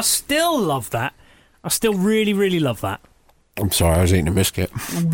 still love that. I still really, really love that. I'm sorry, I was eating a biscuit.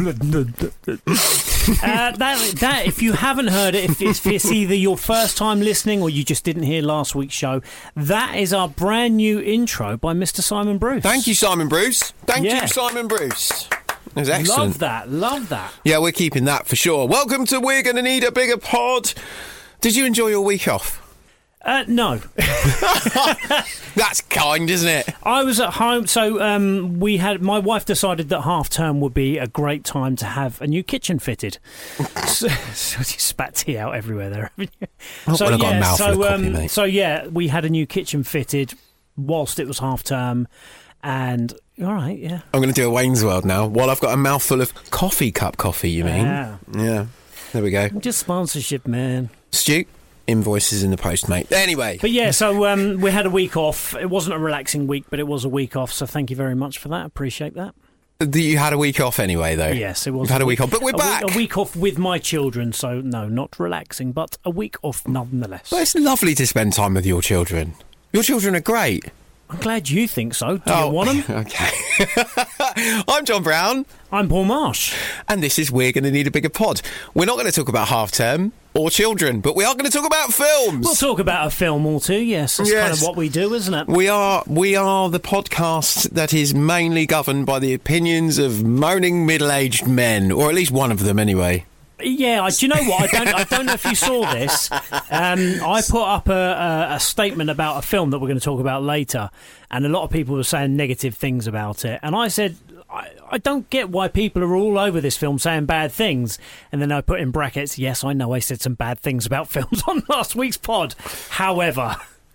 That if you haven't heard it, if it's either your first time listening or you just didn't hear last week's show, that is our brand new intro by Mr. Simon Bruce. Thank you, Simon Bruce. Thank you, Simon Bruce. It was excellent. Love that. Yeah, we're keeping that for sure. Welcome to We're Gonna Need a Bigger Pod. Did you enjoy your week off? No. That's kind, isn't it? I was at home, so my wife decided that half term would be a great time to have a new kitchen fitted. so you spat tea out everywhere there, haven't you? Got a mouthful of coffee, mate. So yeah, we had a new kitchen fitted whilst it was half term, and all right, yeah. I'm going to do a Wayne's World now. While I've got a mouthful of coffee, you mean? Yeah. There we go. Just sponsorship, man. Stu? Invoices in the post, mate. Anyway. But yeah, so we had a week off. It wasn't a relaxing week, but it was a week off, so thank you very much for that. Appreciate that. You had a week off anyway, though? Yes, it was. You've had a week off, but we're back. A week off with my children, so no, not relaxing, but a week off nonetheless. But it's lovely to spend time with your children. Your children are great. I'm glad you think so. Do you want them? Okay. I'm John Brown. I'm Paul Marsh. And this is We're Gonna Need a Bigger Pod. We're not going to talk about half term or children, but we are going to talk about films. We'll talk about a film or two, yes. That's kind of what we do, isn't it? We are the podcast that is mainly governed by the opinions of moaning middle-aged men, or at least one of them anyway. Yeah, do you know what? I don't know if you saw this. I put up a statement about a film that we're going to talk about later, and a lot of people were saying negative things about it. And I said, I don't get why people are all over this film saying bad things. And then I put in brackets, yes, I know I said some bad things about films on last week's pod. However.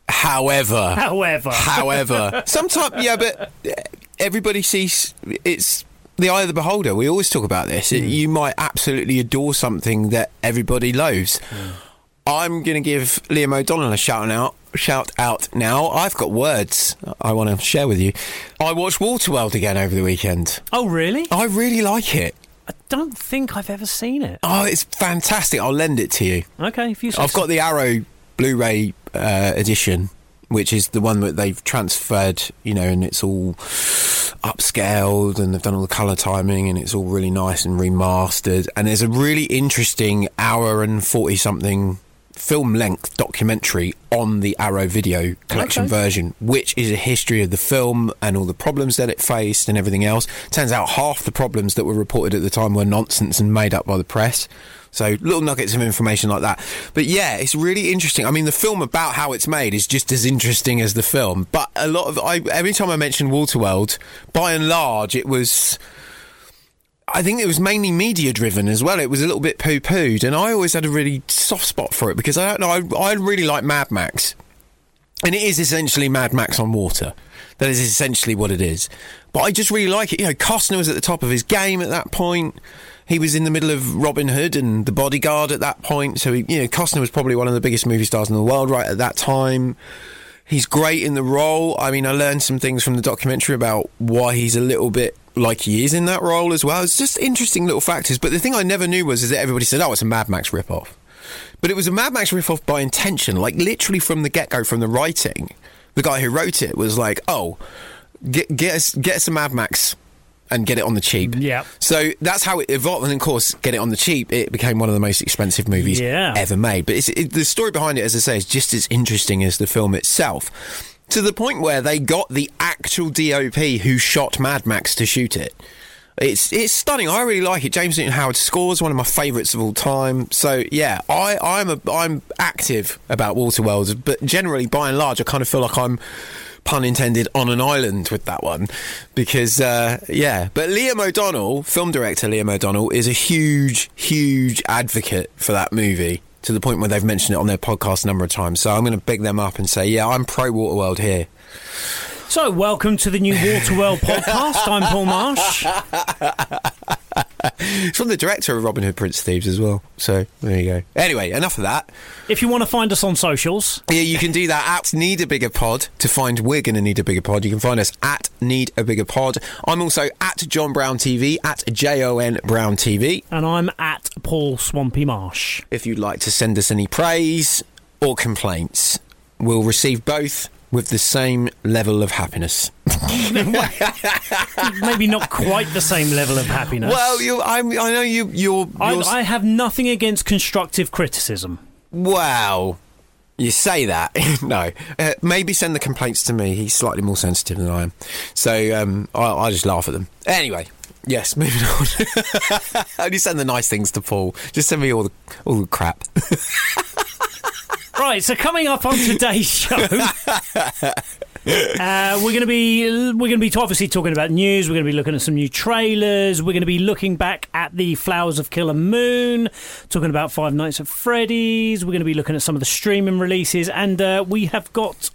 Sometimes, yeah, but everybody sees it's the eye of the beholder. We always talk about this. You might absolutely adore something that everybody loathes. I'm going to give Liam O'Donnell a shout out now. I've got words I want to share with you. I watched Waterworld again over the weekend. Oh, really? I really like it. I don't think I've ever seen it. Oh, it's fantastic. I'll lend it to you. Okay, if you say I've got the Arrow Blu-ray edition, which is the one that they've transferred, and it's all upscaled and they've done all the colour timing and it's all really nice and remastered. And there's a really interesting hour and 40-something film-length documentary on the Arrow Video Collection version, which is a history of the film and all the problems that it faced and everything else. Turns out half the problems that were reported at the time were nonsense and made up by the press. So little nuggets of information like that. But yeah, it's really interesting. I mean, the film about how it's made is just as interesting as the film. But a lot of every time I mention Waterworld, by and large, I think it was mainly media driven as well. It was a little bit poo-pooed, and I always had a really soft spot for it because I really like Mad Max. And it is essentially Mad Max on water. That is essentially what it is. But I just really like it. Costner was at the top of his game at that point. He was in the middle of Robin Hood and The Bodyguard at that point. So, Costner was probably one of the biggest movie stars in the world right at that time. He's great in the role. I mean, I learned some things from the documentary about why he's a little bit like he is in that role as well. It's just interesting little factors. But the thing I never knew is that everybody said, it's a Mad Max ripoff. But it was a Mad Max ripoff by intention, like literally from the get-go, from the writing. The guy who wrote it was like, get us a Mad Max and get it on the cheap. Yeah. So that's how it evolved. And of course, get it on the cheap, it became one of the most expensive movies ever made. But the story behind it, as I say, is just as interesting as the film itself. To the point where they got the actual DOP who shot Mad Max to shoot it. It's stunning. I really like it. James Newton Howard's score is one of my favourites of all time. So yeah, I'm active about Waterworld, but generally, by and large, I kind of feel like I'm, pun intended, on an island with that one because But Liam O'Donnell, film director Liam O'Donnell, is a huge advocate for that movie, to the point where they've mentioned it on their podcast a number of times. So I'm going to big them up and say, I'm pro Waterworld here. So, welcome to the new Waterworld podcast. I'm Paul Marsh. It's from the director of Robin Hood, Prince of Thieves as well. So, there you go. Anyway, enough of that. If you want to find us on socials... Yeah, you can do that at Need a Bigger Pod to find We're Gonna Need a Bigger Pod. You can find us at Need a Bigger Pod. I'm also at John Brown TV, at JON Brown TV. And I'm at Paul Swampy Marsh. If you'd like to send us any praise or complaints, we'll receive both. with the same level of happiness. Maybe not quite the same level of happiness. Well, I know you're. I have nothing against constructive criticism. Wow. You say that. No. Maybe send the complaints to me. He's slightly more sensitive than I am. So I just laugh at them. Anyway, yes, moving on. Only send the nice things to Paul. Just send me all the crap. Right, so coming up on today's show, we're going to be obviously talking about news. We're going to be looking at some new trailers. We're going to be looking back at the Flowers of Killer Moon, talking about Five Nights at Freddy's. We're going to be looking at some of the streaming releases, and we have got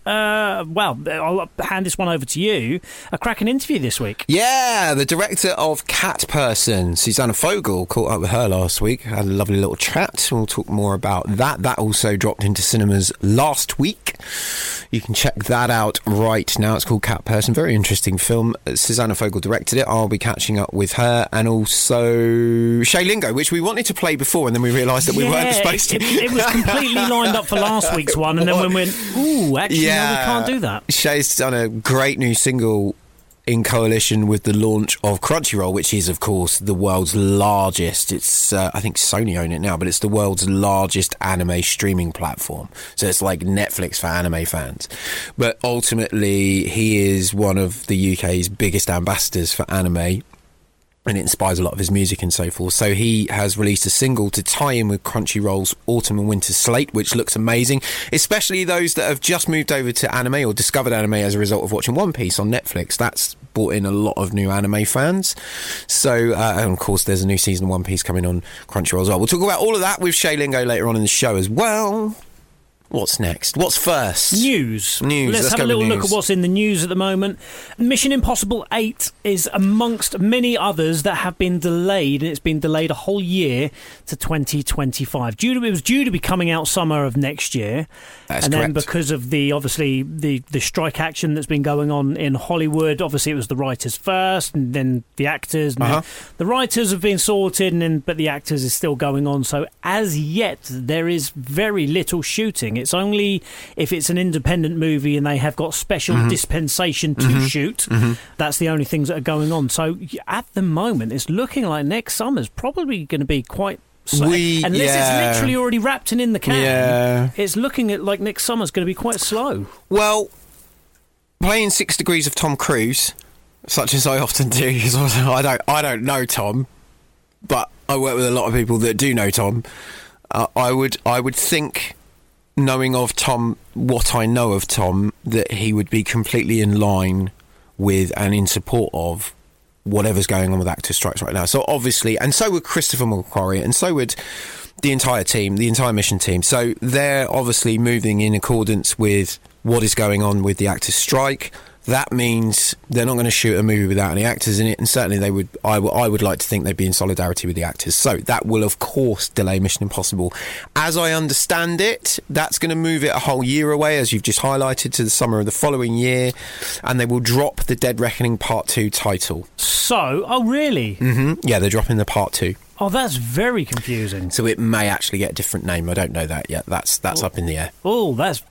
I'll hand this one over to you. A cracking interview this week. Yeah, the director of Cat Person, Susanna Fogel, caught up with her last week. Had a lovely little chat. We'll talk more about that. That also dropped into cinemas last week. You can check that out right now. It's called Cat Person. Very interesting film. Susanna Fogel directed it. I'll be catching up with her, and also Shay Lingo, which we wanted to play before, and then we realised that we weren't supposed to. It was completely lined up for last week's one, and then we went, ooh, actually, no, we can't do that. Shay's done a great new single in coalition with the launch of Crunchyroll, which is, of course, the world's largest. It's, I think Sony own it now, but it's the world's largest anime streaming platform. So it's like Netflix for anime fans. But ultimately, he is one of the UK's biggest ambassadors for anime, and it inspires a lot of his music and so forth. So he has released a single to tie in with Crunchyroll's autumn and winter slate, which looks amazing, especially those that have just moved over to anime or discovered anime as a result of watching One Piece on Netflix. That's brought in a lot of new anime fans. So, and of course, there's a new season of One Piece coming on Crunchyroll as well. We'll talk about all of that with Shay Lingo later on in the show as well. What's next? What's first? News. Let's have a little look at what's in the news at the moment. Mission Impossible 8 is amongst many others that have been delayed, and it's been delayed a whole year to 2025. It was due to be coming out summer of next year. That's and correct. Then because of the strike action that's been going on in Hollywood, obviously it was the writers first, and then the actors. And the writers have been sorted, but the actors is still going on. So as yet, there is very little shooting. It's only if it's an independent movie and they have got special dispensation to shoot. That's the only things that are going on. So at the moment, it's looking like next summer's probably going to be quite slow. Unless it's literally already wrapped and in the can, it's looking at like next summer's going to be quite slow. Well, playing 6 Degrees of Tom Cruise, such as I often do, because I don't know Tom, but I work with a lot of people that do know Tom. I would think, knowing of Tom, what I know of Tom, that he would be completely in line with and in support of whatever's going on with actor strikes right now. So obviously, and so would Christopher McQuarrie, and so would the entire team, the entire Mission team. So they're obviously moving in accordance with what is going on with the actors' strike. That means they're not going to shoot a movie without any actors in it, and certainly they would. I would like to think they'd be in solidarity with the actors. So that will, of course, delay Mission Impossible. As I understand it, that's going to move it a whole year away, as you've just highlighted, to the summer of the following year, and they will drop the Dead Reckoning Part 2 title. So, oh really? Yeah, they're dropping the Part 2. Oh, that's very confusing. So it may actually get a different name. I don't know that yet. That's up in the air. Oh, that's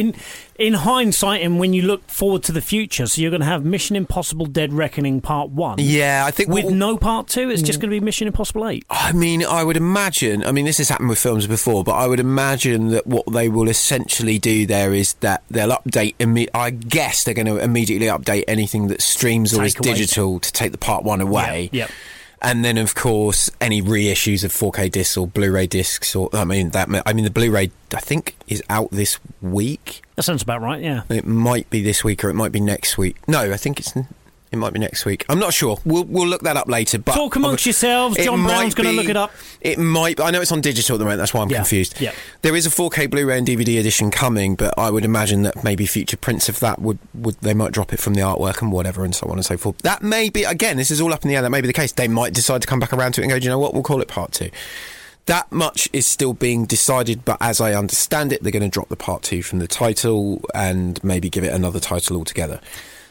in hindsight, and when you look forward to the future, so you're going to have Mission Impossible Dead Reckoning Part 1. Yeah, I think... With no Part 2, it's just going to be Mission Impossible 8. I mean, I would imagine... I mean, this has happened with films before, but I would imagine that what they will essentially do there is that they'll update... I guess they're going to immediately update anything that streams or is digital to take the Part 1 away. Yep. And then, of course, any reissues of 4K discs or Blu-ray discs, or the Blu-ray, I think, is out this week. That sounds about right. Yeah, it might be this week or it might be next week. No, I think it might be next week. I'm not sure. We'll look that up later. But talk amongst yourselves. John Brown's going to look it up. It might. I know it's on digital at the moment. That's why I'm confused. Yeah. There is a 4K Blu-ray and DVD edition coming, but I would imagine that maybe future prints of that would they might drop it from the artwork and whatever and so on and so forth. That may be, again, this is all up in the air. That may be the case. They might decide to come back around to it and go, do you know what? We'll call it Part 2. That much is still being decided, but as I understand it, they're going to drop the Part 2 from the title and maybe give it another title altogether.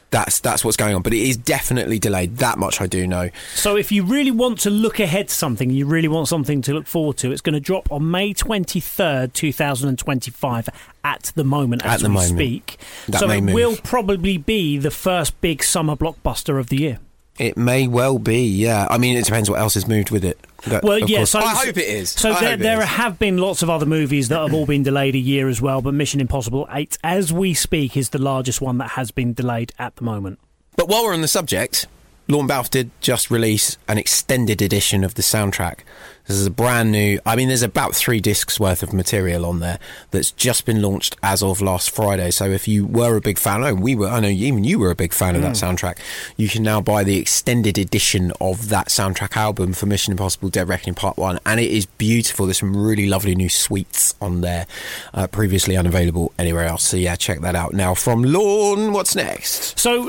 That's what's going on. But it is definitely delayed. That much I do know. So if you really want to look ahead to something, you really want something to look forward to, it's going to drop on May 23rd, 2025 at the moment as we speak. So it will probably be the first big summer blockbuster of the year. It may well be, yeah. I mean, it depends what else has moved with it. Well, yeah. So, I hope it is. So there have been lots of other movies that have all been delayed a year as well, but Mission Impossible 8, as we speak, is the largest one that has been delayed at the moment. But while we're on the subject, Lorne Balfe did just release an extended edition of the soundtrack. This is a brand new... I mean, there's about 3 discs worth of material on there that's just been launched as of last Friday. So if you were a big fan... I know even you were a big fan of that soundtrack. You can now buy the extended edition of that soundtrack album for Mission Impossible Dead Reckoning Part 1. And it is beautiful. There's some really lovely new suites on there, previously unavailable anywhere else. So yeah, check that out. Now, from Lorne, what's next? So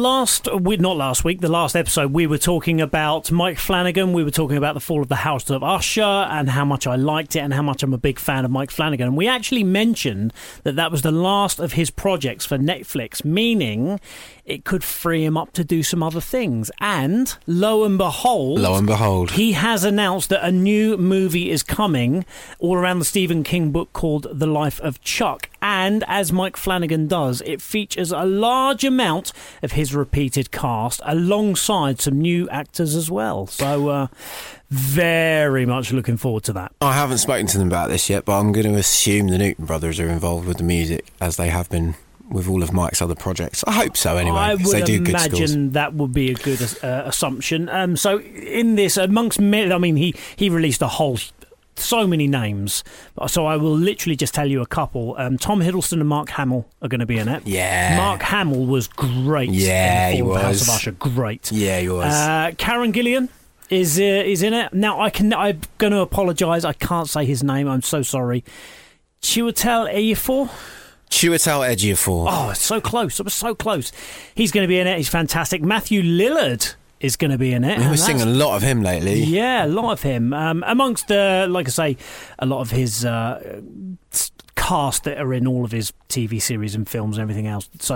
the last episode, we were talking about Mike Flanagan. We were talking about the fall of the House of Usher and how much I liked it and how much I'm a big fan of Mike Flanagan. And we actually mentioned that was the last of his projects for Netflix, meaning it could free him up to do some other things. And lo and behold, he has announced that a new movie is coming all around the Stephen King book called The Life of Chuck. And as Mike Flanagan does, it features a large amount of his repeated cast alongside some new actors as well. So very much looking forward to that. I haven't spoken to them about this yet, but I'm going to assume the Newton brothers are involved with the music, as they have been with all of Mike's other projects. I hope so, anyway. I would they do good imagine scores. That would be a good assumption. So in this, amongst many, I mean, he released so many names. So I will literally just tell you a couple. Tom Hiddleston and Mark Hamill are going to be in it. Yeah. Mark Hamill was great. Yeah, in he was. House of Usher, great. Yeah, he was. Karen Gillan is in it. Now I'm going to apologise. I can't say his name. I'm so sorry. Chiwetel Ejiofor. Oh, it's so close. It was so close. He's going to be in it. He's fantastic. Matthew Lillard is going to be in it. We're seeing a lot of him lately. Yeah, a lot of him. Amongst, like I say, a lot of his cast that are in all of his TV series and films and everything else. So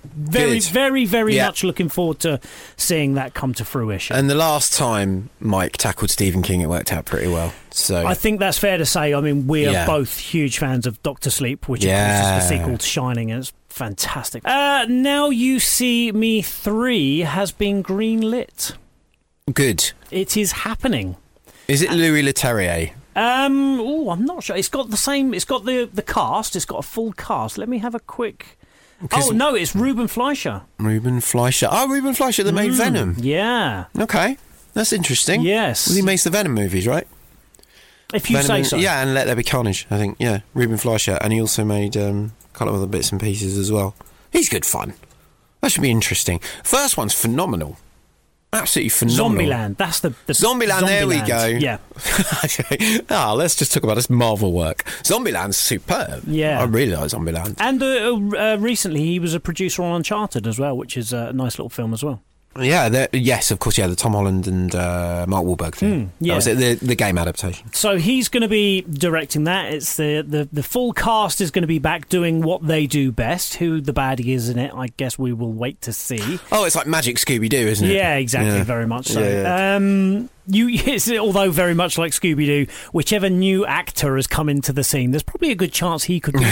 very much looking forward to seeing that come to fruition. And the last time Mike tackled Stephen King, it worked out pretty well. So I think that's fair to say. I mean, we are both huge fans of Dr. Sleep, which of course is the sequel to Shining, and it's fantastic. Now You See Me 3 has been greenlit. Good. It is happening. Is it Louis Leterrier? I'm not sure. It's got the same. It's got the cast. It's got a full cast. Let me have a quick. Oh no, it's Ruben Fleischer. Ruben Fleischer, that made Venom. Yeah. Okay, that's interesting. Yes. Well, he makes the Venom movies, right? If you say so. Yeah, and Let There Be Carnage, I think. Yeah, Ruben Fleischer, and he also made a couple of other bits and pieces as well. He's good fun. That should be interesting. First one's phenomenal. Absolutely phenomenal. Zombieland. That's the Zombieland. There we go. Yeah. Okay. Let's just talk about this Marvel work. Zombieland's superb. Yeah. I really like Zombieland. And recently he was a producer on Uncharted as well, which is a nice little film as well. Yeah, yes, of course, the Tom Holland and Mark Wahlberg thing. Yeah. That was it, the game adaptation. So he's going to be directing that. It's the full cast is going to be back doing what they do best. Who the baddie is in it, I guess we will wait to see. Oh, it's like Magic Scooby-Doo, isn't it? Yeah, exactly, very much so. Yeah. Although very much like Scooby-Doo, whichever new actor has come into the scene, there's probably a good chance he could be the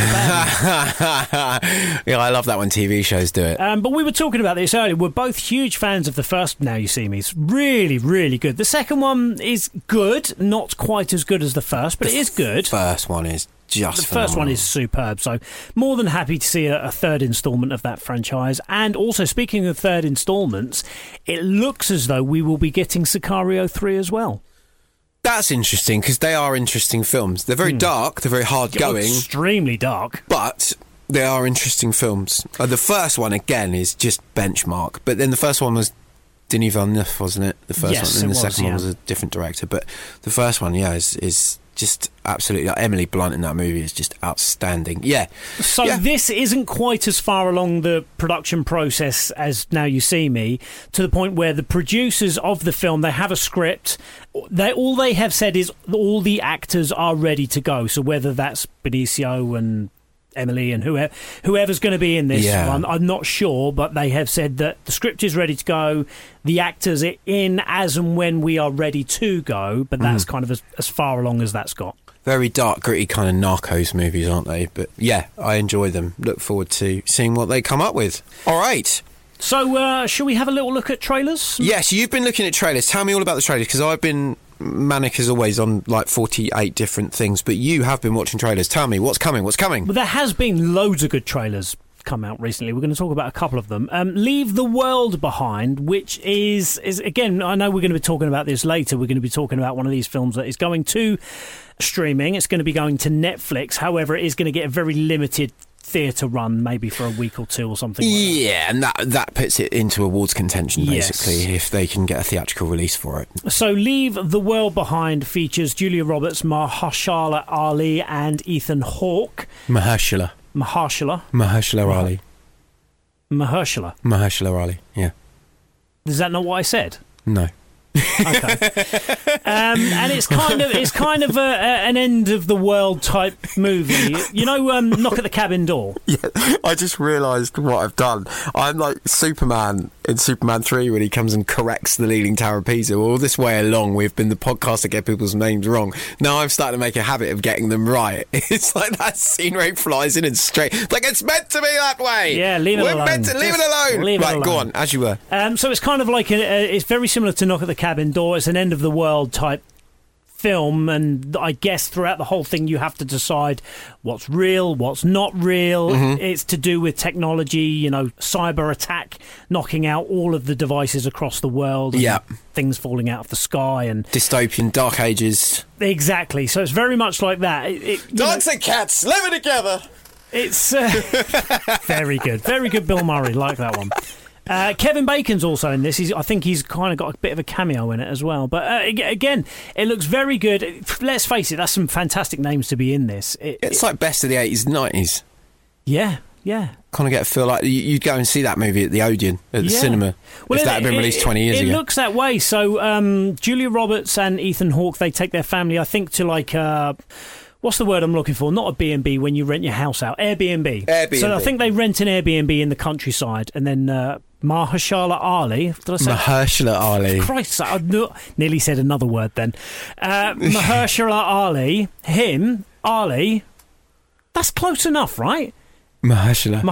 baddie. Yeah, I love that when TV shows do it. But we were talking about this earlier. We're both huge fans of the first Now You See Me. It's really, really good. The second one is good, not quite as good as the first, but it is good. The first one is just phenomenal. First one is superb, so more than happy to see a third instalment of that franchise. And also, speaking of third instalments, it looks as though we will be getting Sicario 3 as well. That's interesting, because they are interesting films. They're very dark, they're very hard-going. Extremely dark. But they are interesting films. The first one, again, is just benchmark. But then the first one was Denis Villeneuve, wasn't it? The first one. And the second one was a different director. But the first one, is just absolutely... Emily Blunt in that movie is just outstanding. Yeah. So this isn't quite as far along the production process as Now You See Me, to the point where the producers of the film, they have a script. All they have said is all the actors are ready to go. So whether that's Benicio and Emily and whoever's going to be in this. Yeah. I'm not sure, but they have said that the script is ready to go. The actors are in as and when we are ready to go, but that's kind of as far along as that's got. Very dark, gritty kind of Narcos movies, aren't they? But yeah, I enjoy them. Look forward to seeing what they come up with. All right. So, shall we have a little look at trailers? Yes, you've been looking at trailers. Tell me all about the trailers, because I've been manic as always on like 48 different things, but you have been watching trailers. Tell me, what's coming? Well, there has been loads of good trailers come out recently. We're going to talk about a couple of them. Leave the World Behind, which is again, I know we're going to be talking about this later. We're going to be talking about one of these films that is going to streaming. It's going to be going to Netflix. However, it is going to get a very limited theatre run, maybe for a week or two or something like that. Yeah, and that puts it into awards contention, basically, if they can get a theatrical release for it. So Leave the World Behind features Julia Roberts, Mahershala Ali and Ethan Hawke. Mahershala Ali, yeah. Is that not what I said? No. Okay. And it's kind of an end of the world type movie. You know, Knock at the Cabin Door. Yeah, I just realised what I've done. I'm like Superman in Superman 3 when he comes and corrects the Leaning Tower of Pisa. All this way along, we've been the podcast to get people's names wrong. Now I'm starting to make a habit of getting them right. It's like that scene where he flies in and straight. Like, it's meant to be that way. Yeah, leave it alone. Leave it alone. Right, go on, as you were. So it's kind of like it's very similar to Knock at the Cabin Door. It's an end of the world type film, and I guess throughout the whole thing you have to decide what's real, what's not real. It's to do with technology, you know, cyber attack, knocking out all of the devices across the world, and things falling out of the sky, and dystopian Dark Ages. Exactly. So it's very much like that. Dogs and cats living together. It's very good Bill Murray, like that one. Kevin Bacon's also in this. I think he's kind of got a bit of a cameo in it as well. But again, it looks very good. Let's face it, that's some fantastic names to be in this. It's like best of the 80s and 90s. Yeah. Kind of get a feel like you'd go and see that movie at the Odeon, at the cinema, if that had been released 20 years ago. It looks that way. So Julia Roberts and Ethan Hawke, they take their family, I think, to like... what's the word I'm looking for? Not a B&B when you rent your house out. Airbnb. So I think they rent an Airbnb in the countryside, and then Mahershala Ali. Did I say? Mahershala Ali. Christ, I nearly said another word then. Mahershala Ali, Ali. That's close enough, right? Mahershala.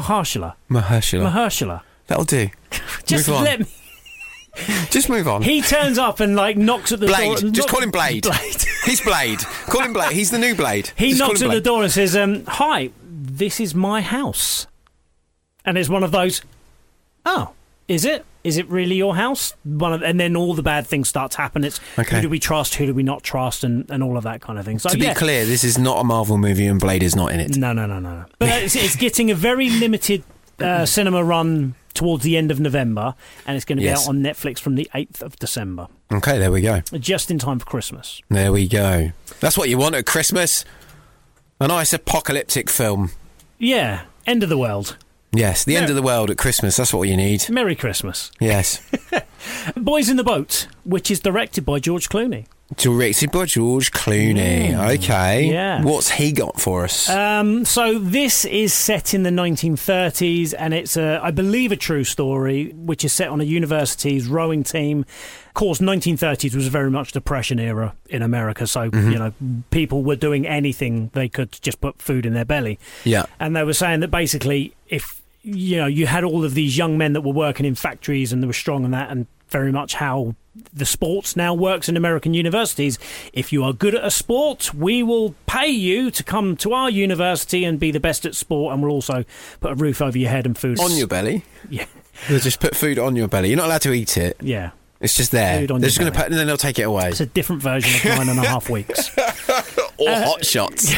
That'll do. Just let me... Just move on. He turns up and like knocks at the door. Just call him Blade. He's Blade. Call him Blade. He's the new Blade. He knocks at the door and says, "Hi, this is my house." And it's one of those. Oh, is it? Is it really your house? And then all the bad things start to happen. It's who do we trust? Who do we not trust? And all of that kind of thing. So, to be clear, this is not a Marvel movie, and Blade is not in it. No. But it's getting a very limited cinema run towards the end of November, and it's going to be out on Netflix from the 8th of December. Okay, there we go. Just in time for Christmas. There we go. That's what you want at Christmas. A nice apocalyptic film. Yeah, end of the world. Yes, the end of the world at Christmas. That's what you need. Merry Christmas. Yes. Boys in the Boat, which is directed by George Clooney. Directed by George Clooney. Okay. Yeah. What's he got for us? So this is set in the 1930s, and it's, I believe, a true story, which is set on a university's rowing team. Of course, 1930s was very much Depression era in America, so you know, people were doing anything they could to just put food in their belly. Yeah. And they were saying that basically, if you had all of these young men that were working in factories and they were strong in that, and very much how the sports now works in American universities. If you are good at a sport, we will pay you to come to our university and be the best at sport, and we'll also put a roof over your head and food. On your belly? Yeah. They'll just put food on your belly. You're not allowed to eat it. Yeah. It's just there. They're just going to put, and then they'll take it away. It's a different version of 9.5 weeks. Or hot shots.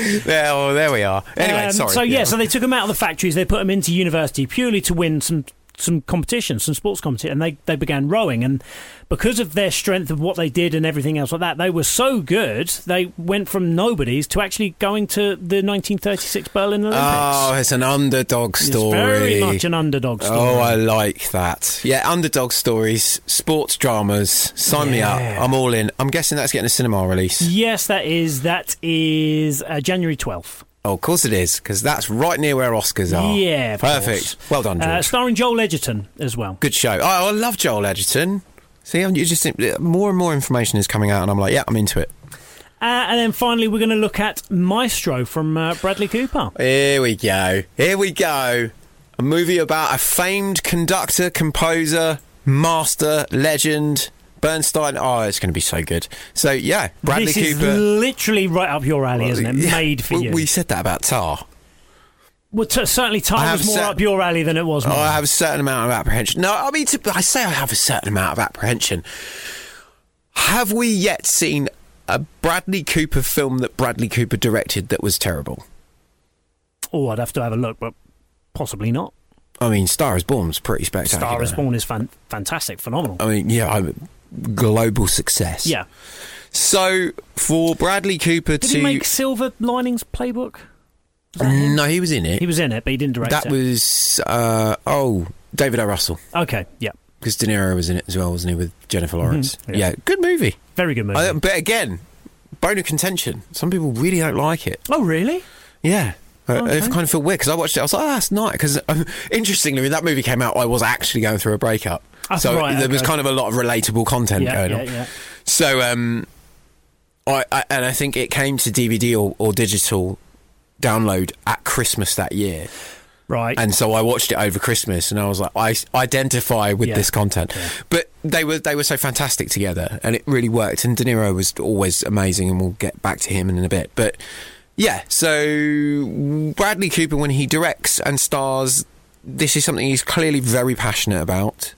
There we are. Anyway, sorry. So they took them out of the factories. They put them into university purely to win some some competition, some sports competition, and they began rowing. And because of their strength of what they did and everything else like that, they were so good, they went from nobodies to actually going to the 1936 Berlin Olympics. Oh, it's an underdog story. It's very much an underdog story. Oh, I like that. Yeah, underdog stories, sports dramas. Sign me up. I'm all in. I'm guessing that's getting a cinema release. Yes, that is. That is January 12th. Oh, of course it is, because that's right near where Oscars are. Yeah, of perfect. course. Well done, George. Starring Joel Edgerton as well. Good show. Oh, I love Joel Edgerton. See, you just more and more information is coming out, and I'm like, yeah, I'm into it. And then finally, we're going to look at Maestro from Bradley Cooper. Here we go. Here we go. A movie about a famed conductor, composer, master, legend, Bernstein. Oh, it's going to be so good. So, yeah, Bradley Cooper. This is literally right up your alley, isn't it? Yeah, Made for you. We said that about Tar. Well, certainly Tar was more up your alley than it was mine. I have a certain amount of apprehension. No, I mean, I say I have a certain amount of apprehension. Have we yet seen a Bradley Cooper film that Bradley Cooper directed that was terrible? Oh, I'd have to have a look, but possibly not. I mean, Star is Born was pretty spectacular. Star is Born is fantastic, phenomenal. I mean, yeah, global success. Yeah. So, for Bradley Cooper Did he make Silver Linings Playbook? No, he was in it. He was in it, but he didn't direct it. That was, David O. Russell. Okay, yeah. Because De Niro was in it as well, wasn't he, with Jennifer Lawrence? Mm-hmm, yeah, good movie. Very good movie. But again, bone of contention. Some people really don't like it. Oh, really? Yeah. Okay. I kind of feel weird because I watched it. I was like, oh, that's nice. Because interestingly, when that movie came out, I was actually going through a breakup. So right, there was kind of a lot of relatable content going on. Yeah. So, I think it came to DVD or digital download at Christmas that year. Right. And so I watched it over Christmas, and I was like, I identify with this content. Yeah. But they were so fantastic together, and it really worked. And De Niro was always amazing, and we'll get back to him in a bit. But yeah, so Bradley Cooper, when he directs and stars, this is something he's clearly very passionate about.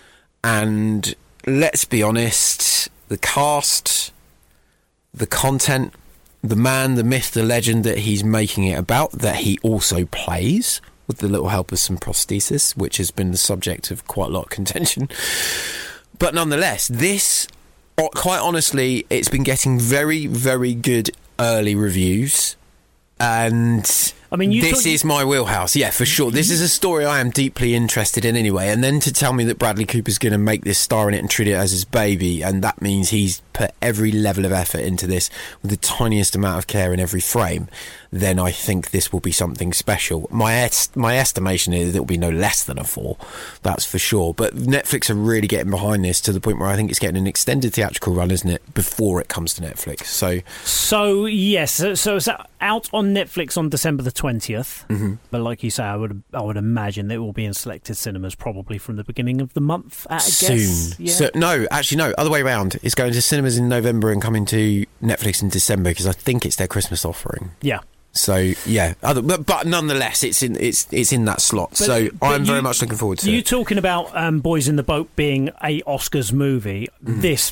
And let's be honest, the cast, the content, the man, the myth, the legend that he's making it about, that he also plays, with the little help of some prosthesis, which has been the subject of quite a lot of contention. But nonetheless, this, quite honestly, it's been getting very, very good early reviews. And I mean, this is my wheelhouse, yeah, for sure. This is a story I am deeply interested in anyway. And then to tell me that Bradley Cooper's going to make this star in it and treat it as his baby, and that means he's put every level of effort into this with the tiniest amount of care in every frame, then I think this will be something special. My estimation is it will be no less than a 4, that's for sure. But Netflix are really getting behind this to the point where I think it's getting an extended theatrical run, isn't it, before it comes to Netflix. So yes, so it's out on Netflix on December the 20th. Mm-hmm. But like you say, I would imagine that it will be in selected cinemas probably from the beginning of the month. Soon. Yeah. So, no, other way around. It's going to cinemas in November and coming to Netflix in December because I think it's their Christmas offering. Yeah. So yeah, but nonetheless, it's in that slot. So I'm very much looking forward to it. You talking about Boys in the Boat being a Oscars movie? This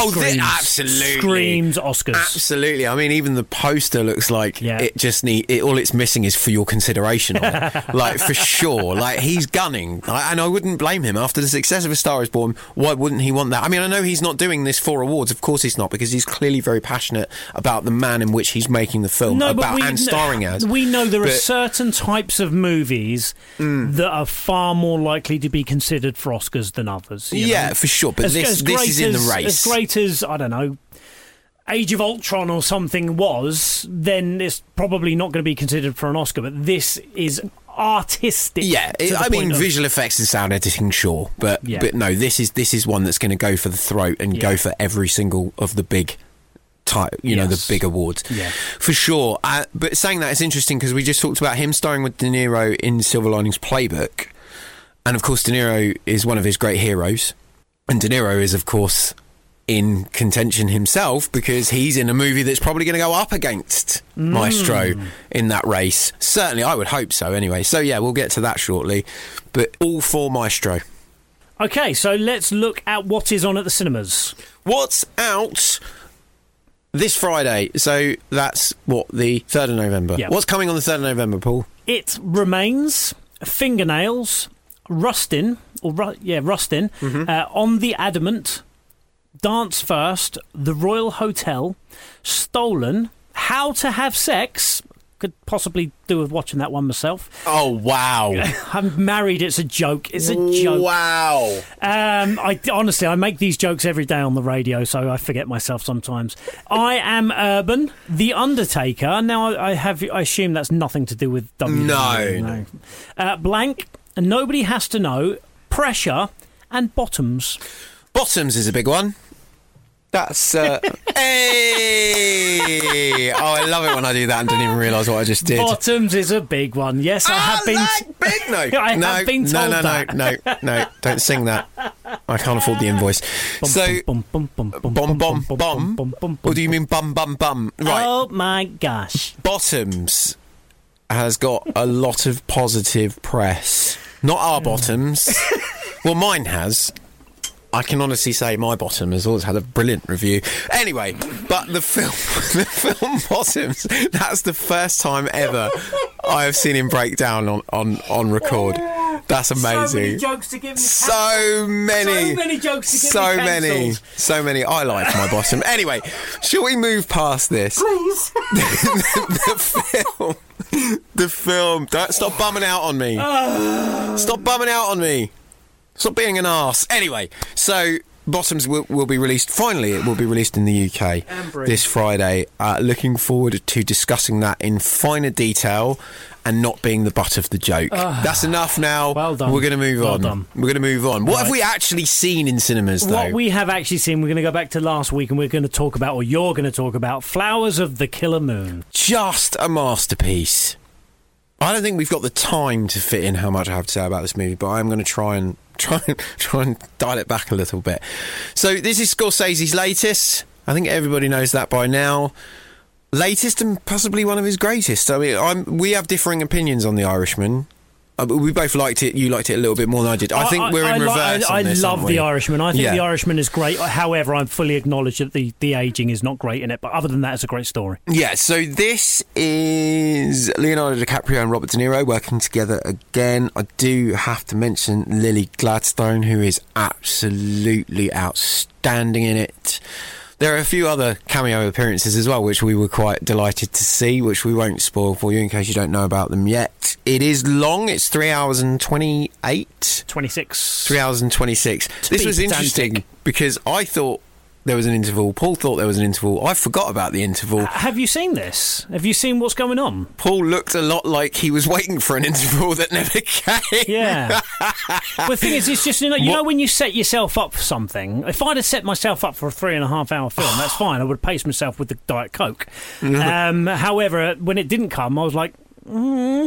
screams Oscars. Absolutely. I mean, even the poster looks like it just all it's missing is for your consideration on it. Like for sure. Like he's gunning, and I wouldn't blame him after the success of A Star Is Born. Why wouldn't he want that? I mean, I know he's not doing this for awards. Of course, he's not, because he's clearly very passionate about the man in which he's making the film We know there are certain types of movies that are far more likely to be considered for Oscars than others. Yeah, for sure. But this is in the race. As great as, I don't know, Age of Ultron or something was, then it's probably not going to be considered for an Oscar. But this is artistic. Yeah, visual effects and sound editing, sure. But no, this is one that's going to go for the throat and go for every single of the big type, the big awards, for sure. But saying that, it's interesting because we just talked about him starring with De Niro in Silver Linings Playbook, and of course De Niro is one of his great heroes, and De Niro is of course in contention himself because he's in a movie that's probably going to go up against Maestro in that race. Certainly, I would hope so anyway. So yeah, we'll get to that shortly, but all for Maestro. Okay, so let's look at what is on at the cinemas. What's out this Friday? So that's the 3rd of November. Yep. What's coming on the 3rd of November, Paul? It Remains, Fingernails, Rustin, On the Adamant, Dance First, The Royal Hotel, Stolen, How to Have Sex. Could possibly do with watching that one myself. Oh, wow. I'm married. It's a joke. It's a joke. Wow. I make these jokes every day on the radio, so I forget myself sometimes. I Am Urban, The Undertaker. Now, I assume that's nothing to do with WWE. No. Blank, Nobody Has to Know, Pressure, and Bottoms. Bottoms is a big one. That's hey! Oh, I love it when I do that and didn't even realise what I just did. Bottoms is a big one. Yes, I have been. Big no. I have been told that. No, don't sing that. I can't afford the invoice. So, bum. Or do you mean bum? Right. Oh my gosh. Bottoms has got a lot of positive press. Not our Bottoms. Well, mine has. I can honestly say my Bottom has always had a brilliant review. Anyway, but the film Bottoms, that's the first time ever I have seen him break down on record. That's amazing. So many jokes to give me. So many jokes to give me. So many. I like my Bottom. Anyway, shall we move past this? Please. The film. Don't stop bumming out on me. Stop bumming out on me. Stop being an arse. Anyway, so Bottoms will be released. Finally, it will be released in the UK this Friday. Looking forward to discussing that in finer detail and not being the butt of the joke. That's enough now. Well done. We're going to move on. Done. We're going to move on. What have we actually seen in cinemas, though? What we have actually seen, we're going to go back to last week and we're going to talk about, or you're going to talk about, Flowers of the Killer Moon. Just a masterpiece. I don't think we've got the time to fit in how much I have to say about this movie, but I'm going to try and dial it back a little bit. So this is Scorsese's latest. I think everybody knows that by now. Latest and possibly one of his greatest. I mean, we have differing opinions on The Irishman. We both liked it. You liked it a little bit more than I did. I think we're in reverse on this, I love The Irishman. I think Yeah. The Irishman is great. However, I fully acknowledge that the aging is not great in it. But other than that, it's a great story. Yeah, so this is Leonardo DiCaprio and Robert De Niro working together again. I do have to mention Lily Gladstone, who is absolutely outstanding in it. There are a few other cameo appearances as well, which we were quite delighted to see, which we won't spoil for you in case you don't know about them yet. It is long. It's 3 hours and 28. 26. 3 hours and 26. This was interesting because I thought there was an interval. Paul thought there was an interval. I forgot about the interval. Have you seen this? Have you seen what's going on? Paul looked a lot like he was waiting for an interval that never came. Yeah. Well, the thing is, it's just, you know when you set yourself up for something, if I'd have set myself up for a 3.5 hour film, that's fine. I would pace myself with the Diet Coke. However, when it didn't come, I was like, Please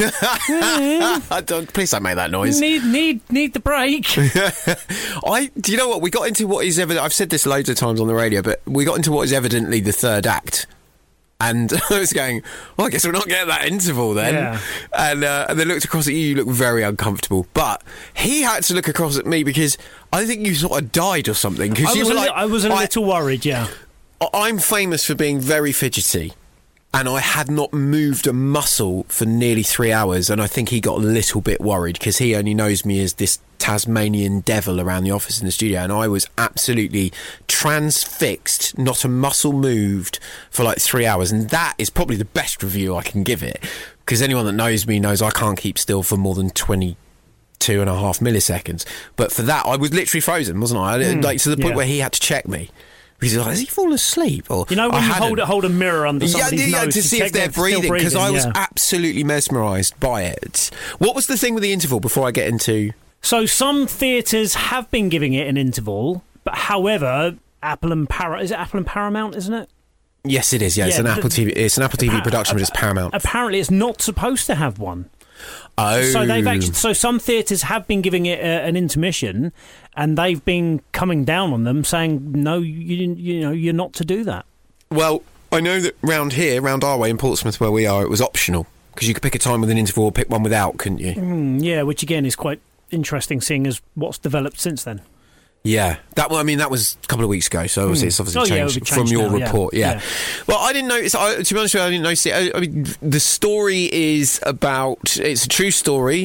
don't make that noise. Need the break. Do you know what? We got into what is evident. I've said this loads of times on the radio, but we got into what is evidently the third act. And I was going, well, I guess we're not getting that interval then. Yeah. And they looked across at you. You looked very uncomfortable. But he had to look across at me because I think you sort of died or something. Because I was a little worried. Yeah. I'm famous for being very fidgety. And I had not moved a muscle for nearly 3 hours, and I think he got a little bit worried because he only knows me as this Tasmanian devil around the office in the studio, and I was absolutely transfixed, not a muscle moved for like 3 hours, and that is probably the best review I can give it, because anyone that knows me knows I can't keep still for more than 22.5 milliseconds. But for that, I was literally frozen, wasn't I? Like to the point where he had to check me. Because he's like, has he fallen asleep? Or when you hold a mirror under somebody's nose to see if they're breathing, because I was absolutely mesmerised by it. What was the thing with the interval before I get into... So some theatres have been giving it an interval, but however, Apple and Paramount, isn't it? Yes, it is. Yeah, it's an Apple TV. It's an Apple TV production, but it's Paramount. Apparently, it's not supposed to have one. Oh, so some theatres have been giving it an intermission, and they've been coming down on them, saying no, you're not to do that. Well, I know that round our way in Portsmouth, where we are, it was optional because you could pick a time with an interval or pick one without, couldn't you? Yeah, which again is quite interesting, seeing as what's developed since then. Yeah, that was a couple of weeks ago, so it's obviously changed from your report. Yeah. Well, I didn't notice. To be honest with you, I didn't notice it. I mean, the story is about. It's a true story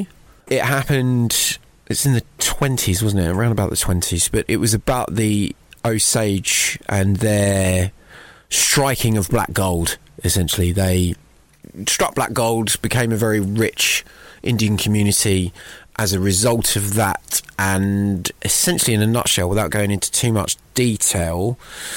it happened. It's in the 20s, wasn't it? Around about the 20s, but it was about the Osage and their striking of black gold. Essentially, they struck black gold, became a very rich Indian community as a result of that, and essentially, in a nutshell, without going into too much detail,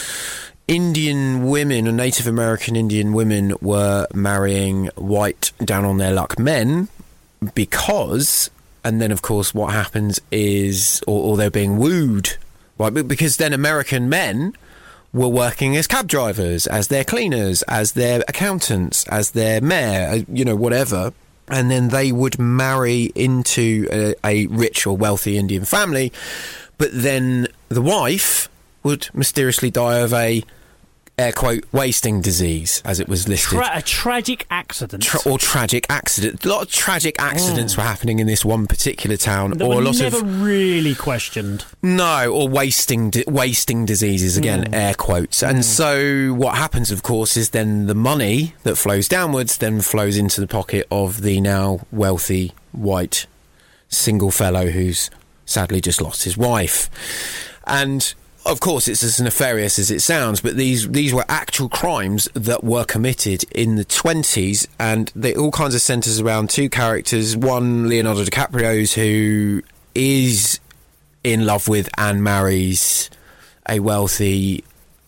Indian women and Native American Indian women were marrying white down on their luck men because, and then of course what happens is, or they're being wooed, right? Because then American men were working as cab drivers, as their cleaners, as their accountants, as their mayor, whatever. And then they would marry into a rich or wealthy Indian family, but then the wife would mysteriously die of a, air quote, wasting disease, as it was listed. A tragic accident. Tragic accident. A lot of tragic accidents were happening in this one particular town. That were never really questioned. No, or wasting diseases, again, air quotes. And so what happens, of course, is then the money that flows downwards then flows into the pocket of the now wealthy, white, single fellow who's sadly just lost his wife. And of course, it's as nefarious as it sounds, but these were actual crimes that were committed in the 20s, and they all kinds of centres around two characters. One, Leonardo DiCaprio, who is in love with and marries a wealthy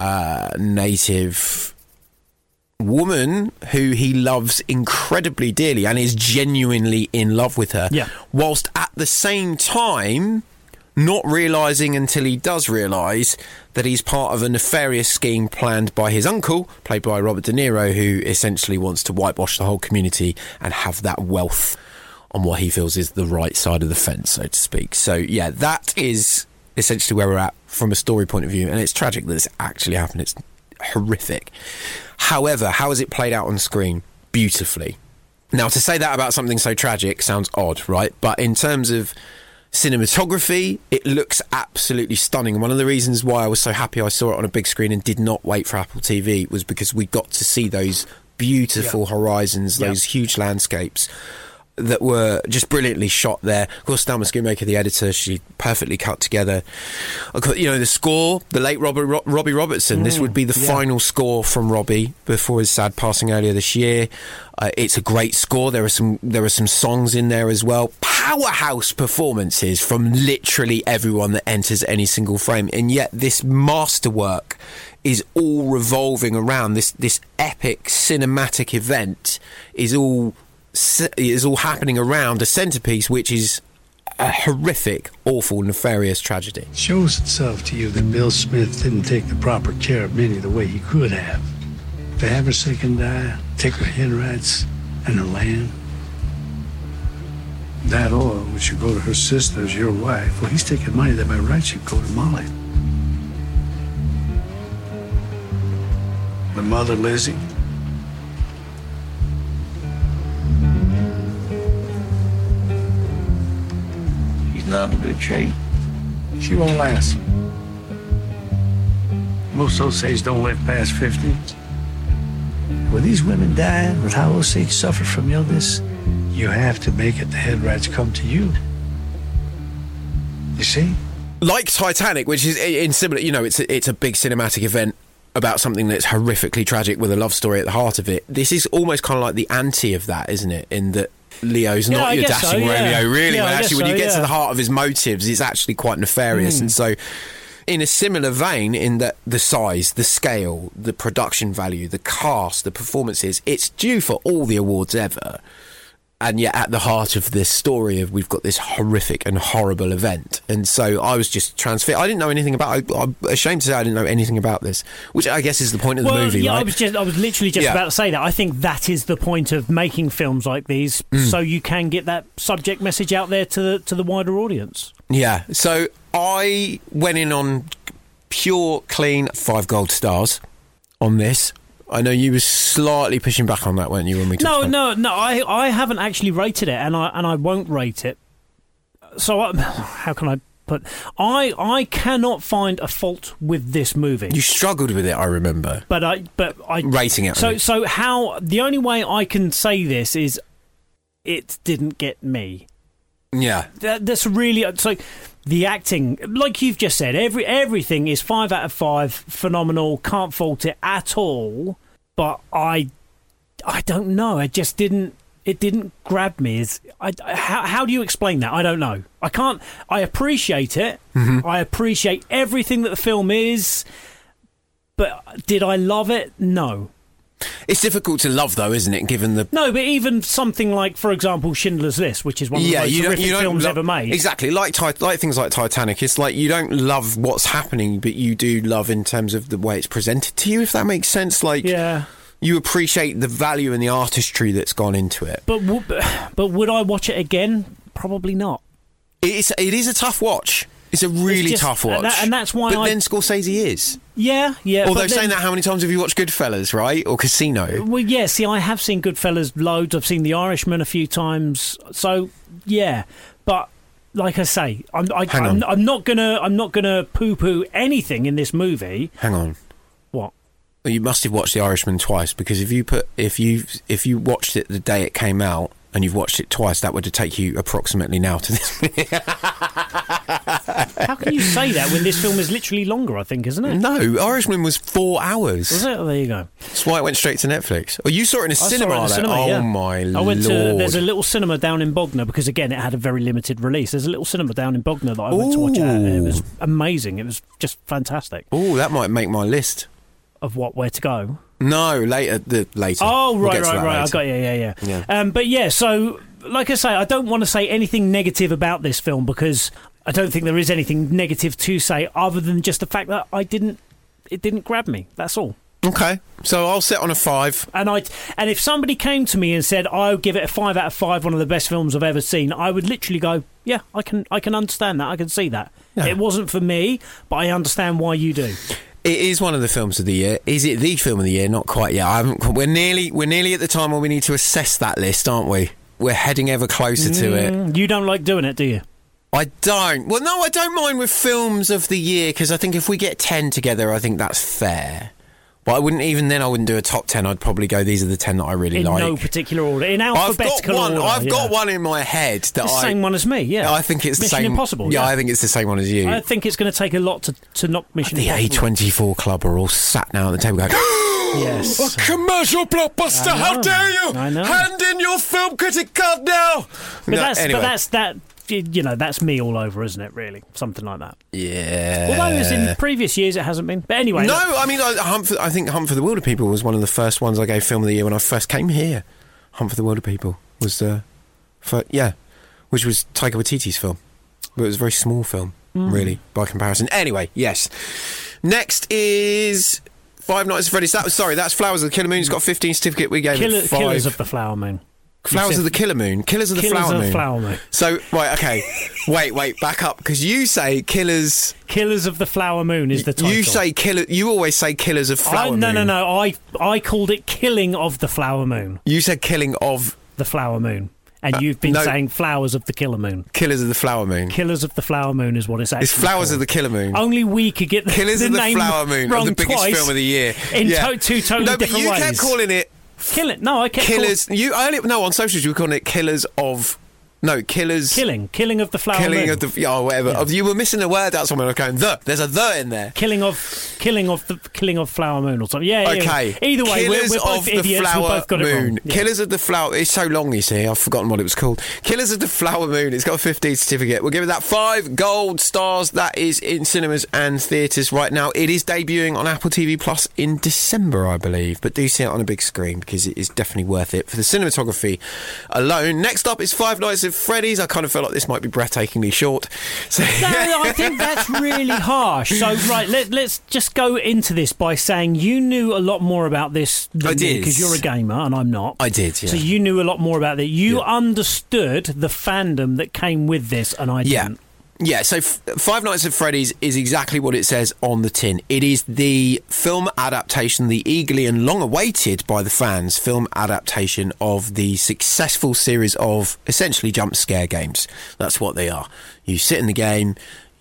native woman who he loves incredibly dearly and is genuinely in love with her, whilst at the same time not realising until he does realise that he's part of a nefarious scheme planned by his uncle, played by Robert De Niro, who essentially wants to whitewash the whole community and have that wealth on what he feels is the right side of the fence, so to speak. So, yeah, that is essentially where we're at from a story point of view, and it's tragic that this actually happened. It's horrific. However, how is it played out on screen? Beautifully. Now, to say that about something so tragic sounds odd, right? But in terms of cinematography, it looks absolutely stunning. And one of the reasons why I was so happy I saw it on a big screen and did not wait for Apple TV was because we got to see those beautiful horizons, those huge landscapes that were just brilliantly shot there. Of course, Thelma Schoonmaker, the editor, she perfectly cut together. The score, the late Robbie Robertson. This would be the final score from Robbie before his sad passing earlier this year. It's a great score. There are some songs in there as well. Powerhouse performances from literally everyone that enters any single frame, and yet this masterwork is all revolving around this epic cinematic event is all happening around a centrepiece, which is a horrific, awful, nefarious tragedy. It shows itself to you that Bill Smith didn't take the proper care of Minnie the way he could have. To have her sick and die, take her head rights and her land. That oil, which should go to her sister as your wife, well, he's taking money that by right should go to Molly. The mother, Lizzie. Not in good shape. She won't last. Most Osage don't live past 50. When these women die, with how Osage suffer from illness, you have to make it the head rights come to you. You see? Like Titanic, which is in similar, it's a big cinematic event about something that's horrifically tragic with a love story at the heart of it. This is almost kind of like the anti of that, isn't it? In that Leo's not your dashing Romeo, really. When you get to the heart of his motives, it's actually quite nefarious. And so, in a similar vein, in that the size, the scale, the production value, the cast, the performances, it's due for all the awards ever. And yet at the heart of this story we've got this horrific and horrible event. And so I was just transfixed. I didn't know anything about it. I'm ashamed to say I didn't know anything about this, which I guess is the point of the movie, right? I was literally just about to say that. I think that is the point of making films like these, so you can get that subject message out there to the wider audience. Yeah. So I went in on pure, clean 5 gold stars on this. I know you were slightly pushing back on that, weren't you, when we talked about it? No. I haven't actually rated it, and I won't rate it. So how can I put? I cannot find a fault with this movie. You struggled with it, I remember. But I rating it. So how? The only way I can say this is it didn't get me. Yeah. That's really... It's like the acting, like you've just said, everything is 5 out of 5, phenomenal, can't fault it at all. But I don't know. It just didn't grab me. How do you explain that? I don't know. I can't. I appreciate it. Mm-hmm. I appreciate everything that the film is. But did I love it? No. It's difficult to love, though, isn't it? Given the No, but even something like, for example, Schindler's List, which is one of the most horrific films ever made. Exactly, like things like Titanic. It's like you don't love what's happening, but you do love in terms of the way it's presented to you. If that makes sense, like you appreciate the value and the artistry that's gone into it. But would I watch it again? Probably not. It is a tough watch. It's a really tough watch, and that's why. But then Scorsese is. Yeah. Although saying that, how many times have you watched Goodfellas, right, or Casino? Well, yeah. See, I have seen Goodfellas loads. I've seen The Irishman a few times. So yeah, but like I say, I'm not gonna poo-poo anything in this movie. Hang on. What? You must have watched The Irishman twice, because if you watched it the day it came out and you've watched it twice, that would take you approximately now to this. How can you say that when this film is literally longer, I think, isn't it? No, Irishman was 4 hours. Was it? Oh, there you go. That's why it went straight to Netflix. Oh, you saw it in a cinema? Yeah. Oh, my Lord. I went to... There's a little cinema down in Bognor, because, again, it had a very limited release. There's a little cinema down in Bognor that I went to watch it at. It was amazing. It was just fantastic. Oh, that might make my list. Of what? Where to go? No, later. Oh, right. I got you, yeah. But yeah, so, like I say, I don't want to say anything negative about this film, because I don't think there is anything negative to say other than just the fact that it didn't grab me. That's all. Okay, so I'll sit on a 5. And if somebody came to me and said, I'll give it a 5 out of 5, one of the best films I've ever seen, I would literally go, yeah, I can understand that. I can see that. Yeah. It wasn't for me, but I understand why you do. It is one of the films of the year. Is it the film of the year? Not quite yet. We're nearly at the time where we need to assess that list, aren't we? We're heading ever closer to it. You don't like doing it, do you? I don't. Well, no, I don't mind with films of the year, because I think if we get 10 together, I think that's fair. But I wouldn't do a top 10. I'd probably go, these are the 10 that I really like. In no particular order. In alphabetical order. I've got one in my head. The same one as me, yeah. I think it's the same. Mission Impossible. Yeah, I think it's the same one as you. I think it's going to take a lot to knock Mission Impossible. The A24 club are all sat now at the table going, yes. A commercial blockbuster, how dare you! I know. Hand in your film critic card now! That's me all over, isn't it, really? Something like that. Yeah. Although as in previous years it hasn't been. But anyway. No, I mean, I think Hunt for the Wilder People was one of the first ones I gave Film of the Year when I first came here. Hunt for the Wilder People was which was Taika Waititi's film. But it was a very small film, really, by comparison. Anyway, yes. Next is Five Nights at Freddy's. That's Flowers of the Killer Moon. It's got a 15 certificate. We gave it 5. Killers of the Flower Moon. Flowers of the Killer Moon. Killers of the Flower Moon. So, right, okay. Wait, back up. Because you say Killers of the Flower Moon is the title. You always say Killers of Flower Moon. No. I called it Killing of the Flower Moon. You said Killing of the Flower Moon. And you've been saying Flowers of the Killer Moon. Killers of the Flower Moon. Killers of the Flower Moon is what it's actually It's Flowers called. of the Killer Moon. Only we could get Killers the of the name Flower Moon, wrong of the biggest twice film of the year. In two totally different ways. No, but you kept calling it... No, I kept Killers. On socials you were calling it Killers of. No, Killers. Killing of the Flower Moon. Killing of the. Oh, whatever. Yeah. You were missing a word out somewhere. I was going There's a the in there. Killing of Flower Moon or something. Yeah. Okay. Either way, we're both idiots. We both got it wrong. Yeah. Killers of the Flower. It's so long. You see, I've forgotten what it was called. Killers of the Flower Moon. It's got a 15 certificate. We're giving that 5 gold stars. That is in cinemas and theatres right now. It is debuting on Apple TV Plus in December, I believe. But do see it on a big screen, because it is definitely worth it for the cinematography alone. Next up is Five Nights at Freddy's. I kind of felt like this might be breathtakingly short. So, no, I think that's really harsh. So, right, let's just go into this by saying you knew a lot more about this than me, because you're a gamer and I'm not. I did, yeah. So you knew a lot more about it. You understood the fandom that came with this, and I didn't. Yeah, so Five Nights at Freddy's is exactly what it says on the tin. It is the film adaptation, the eagerly and long-awaited by the fans film adaptation of the successful series of essentially jump scare games. That's what they are. You sit in the game,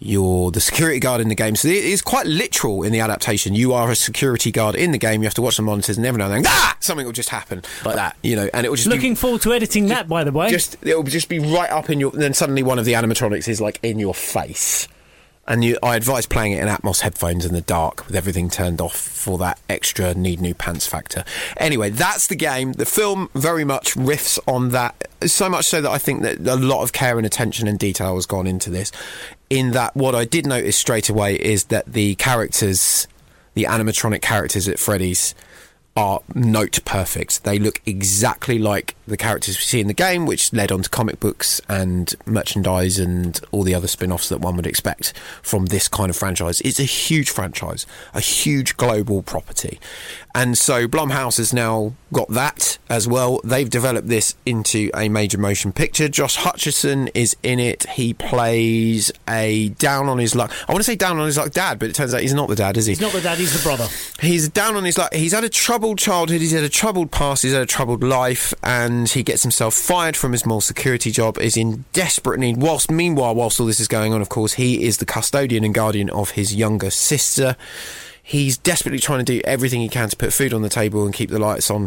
you're the security guard in the game. So it is quite literal in the adaptation. You are a security guard in the game. You have to watch the monitors, and every now and then, something will just happen like that, you know, and it will just Looking forward to editing that, by the way. it will just be right up in your... And then suddenly one of the animatronics is, like, in your face. And I advise playing it in Atmos headphones in the dark with everything turned off for that extra need new pants factor. Anyway, that's the game. The film very much riffs on that, so much so that I think that a lot of care and attention and detail has gone into this. In that, what I did notice straight away is that the characters, the animatronic characters at Freddy's, are note perfect. They look exactly like the characters we see in the game, which led on to comic books and merchandise and all the other spin-offs that one would expect from this kind of franchise. It's a huge franchise, a huge global property. And so Blumhouse has now got that as well. They've developed this into a major motion picture. Josh Hutcherson is in it. He plays a down on his luck... I want to say down on his luck dad, but it turns out he's not the dad, is he? He's not the dad, he's the brother. He's down on his luck. He's had a troubled childhood, he's had a troubled past, he's had a troubled life, and he gets himself fired from his mall security job, is in desperate need. Whilst all this is going on, of course, he is the custodian and guardian of his younger sister. He's desperately trying to do everything he can to put food on the table and keep the lights on,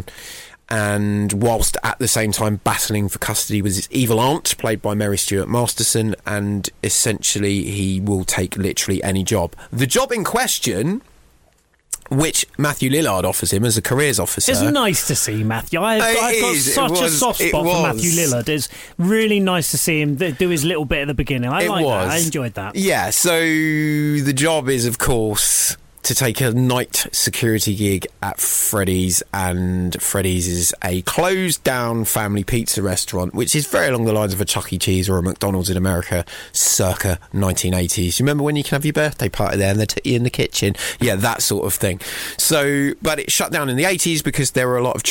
and whilst at the same time battling for custody with his evil aunt, played by Mary Stuart Masterson, and essentially he will take literally any job. The job in question, which Matthew Lillard offers him as a careers officer. It's nice to see Matthew. I've got such a soft spot for Matthew Lillard. It's really nice to see him do his little bit at the beginning. I enjoyed that. Yeah, so the job is, of course, to take a night security gig at Freddy's, and Freddy's is a closed down family pizza restaurant, which is very along the lines of a Chuck E. Cheese or a McDonald's in America circa 1980s. You remember when you can have your birthday party there and they take you in the kitchen? Yeah, that sort of thing. So, but it shut down in the 80s because there were a lot of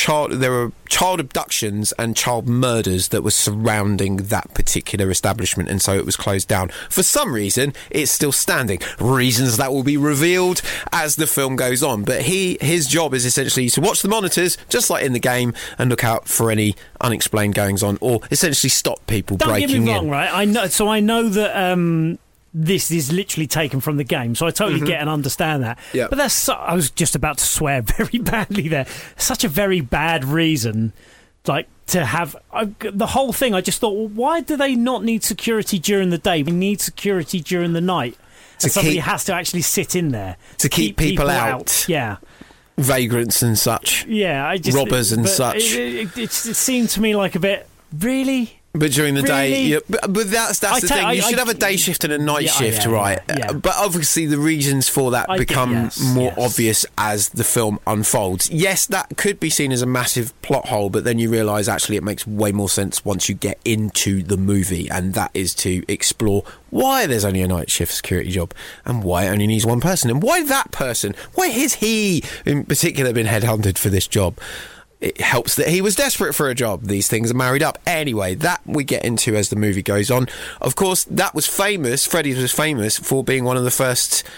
child abductions and child murders that were surrounding that particular establishment, and so it was closed down. For some reason, it's still standing. Reasons that will be revealed as the film goes on, but his job is essentially to watch the monitors, just like in the game, and look out for any unexplained goings on, or essentially stop people breaking in. Don't get me wrong, right? I know that this is literally taken from the game, so I totally get and understand that. Yep. But I was just about to swear very badly there. Such a very bad reason, like, to have the whole thing. I just thought, well, why do they not need security during the day? We need security during the night. And somebody has to actually sit in there to keep people out. Yeah, vagrants and such. Yeah, robbers and such. It seemed to me like a bit really. But during the day, but that's the thing. You should have a day shift and a night shift, right? Yeah. But obviously, the reasons for that become more obvious as the film unfolds. Yes, that could be seen as a massive plot hole, but then you realise actually it makes way more sense once you get into the movie, and that is to explore why there's only a night shift security job, and why it only needs one person, and why that person, why has he in particular been headhunted for this job. It helps that he was desperate for a job. These things are married up. Anyway, that we get into as the movie goes on. Of course, that was famous. Freddy's was famous for being one of the first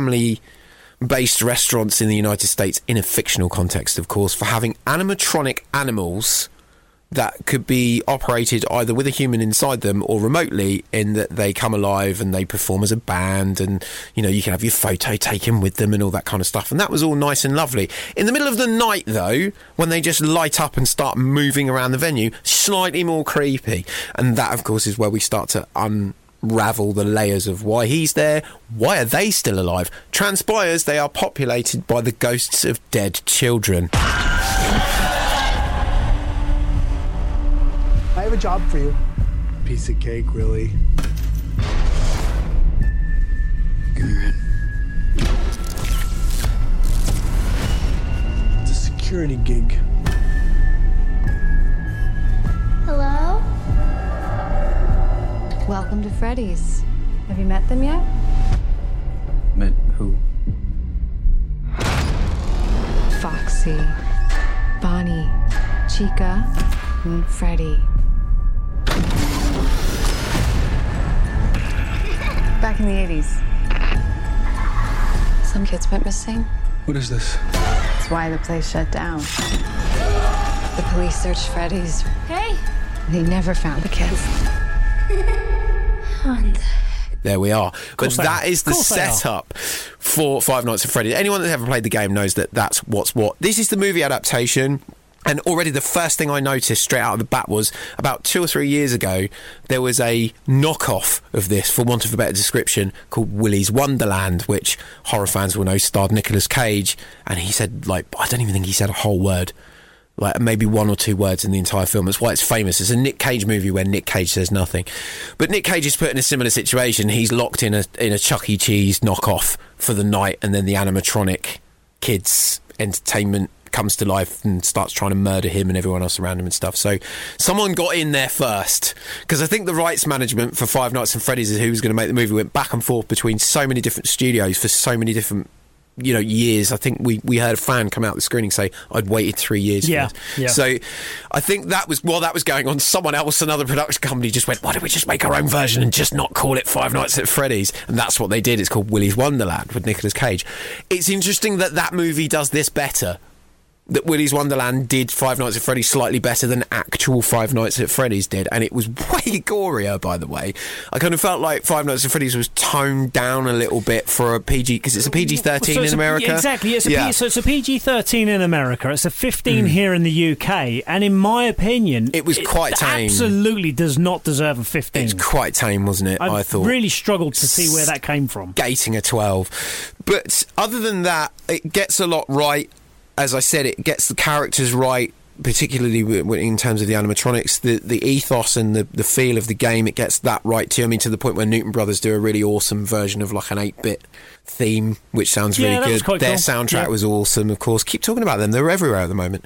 family-based restaurants in the United States, in a fictional context, of course, for having animatronic animals that could be operated either with a human inside them or remotely, in that they come alive and they perform as a band, and you know, you can have your photo taken with them and all that kind of stuff, and that was all nice and lovely. In the middle of the night though, when they just light up and start moving around the venue, slightly more creepy, and that of course is where we start to unravel the layers of why he's there, why are they still alive. Transpires they are populated by the ghosts of dead children. I have a job for you. Piece of cake, really. Give me it. It's a security gig. Hello? Welcome to Freddy's. Have you met them yet? Met who? Foxy, Bonnie, Chica, and Freddy. Back in the 80s, some kids went missing. What is this? That's why the place shut down. The police searched Freddy's. Hey! They never found the kids. What the heck? there we are. But they that are. is the Of course they are. setup for Five Nights at Freddy's. Anyone that's ever played the game knows that that's what's what. This is the movie adaptation. And already the first thing I noticed straight out of the bat was about 2 or 3 years ago, there was a knockoff of this, for want of a better description, called Willy's Wonderland, which horror fans will know starred Nicolas Cage. And he said, like, I don't even think he said a whole word. Like, maybe 1 or 2 words in the entire film. That's why it's famous. It's a Nick Cage movie where Nick Cage says nothing. But Nick Cage is put in a similar situation. He's locked in a Chuck E. Cheese knockoff for the night, and then the animatronic kids' entertainment comes to life and starts trying to murder him and everyone else around him and stuff. So someone got in there first, because I think the rights management for Five Nights at Freddy's, who was going to make the movie, went back and forth between so many different studios for so many different years. I think we heard a fan come out the screening say, I'd waited 3 years for this. Yeah. So I think that was, while that was going on, someone else, another production company, just went, why don't we just make our own version and just not call it Five Nights at Freddy's? And that's what they did. It's called Willy's Wonderland with Nicolas Cage. It's interesting that movie does this better. That Willy's Wonderland did Five Nights at Freddy's slightly better than actual Five Nights at Freddy's did, and it was way gorier, by the way. I kind of felt like Five Nights at Freddy's was toned down a little bit for a PG, because it's a PG-13 in America. Exactly, so it's a PG-13 in America. It's a 15 here in the UK, and in my opinion, it was quite tame. Absolutely does not deserve a 15. It's quite tame, wasn't it? I thought. Really struggled to see where that came from. Gating a 12. But other than that, it gets a lot right. As I said, it gets the characters right, particularly in terms of the animatronics, the ethos and the feel of the game. It gets that right too. I mean, to the point where Newton Brothers do a really awesome version of like an 8-bit theme, which sounds really good. Was quite their cool. soundtrack was awesome, of course. Keep talking about them. They're everywhere at the moment.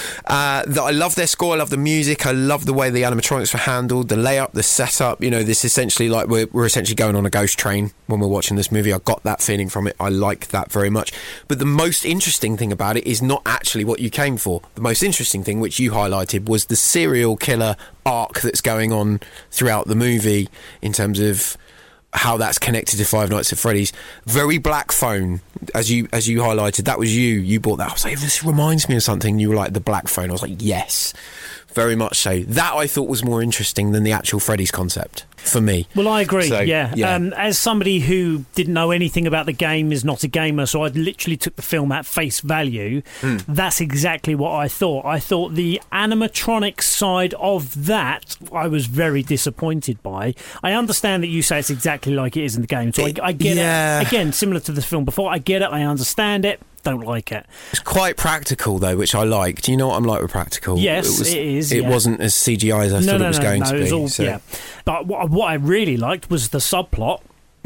I love their score. I love the music. I love the way the animatronics were handled, the layout, the setup. This essentially, like, we're essentially going on a ghost train when we're watching this movie. I got that feeling from it. I like that very much. But the most interesting thing about it is not actually what you came for. The most interesting thing, which you highlighted, was the serial killer arc that's going on throughout the movie in terms of how that's connected to Five Nights at Freddy's. Very Black Phone, as you highlighted. That was you bought that. I was like, this reminds me of something. You were like, the Black Phone. I was like, yes, very much so. That I thought was more interesting than the actual Freddy's concept for me. Well, I agree. So, yeah. As somebody who didn't know anything about the game, is not a gamer, so I literally took the film at face value. That's exactly what I thought. I thought the animatronic side of that I was very disappointed by. I understand that you say it's exactly like it is in the game, so I get it. Again, similar to the film before, I get it, I understand it. Don't like it. It's quite practical though, which I like. Do you know what I'm like with practical? Yes, it is. It wasn't as CGI as I thought it was going to be. It was all, But what I really liked was the subplot.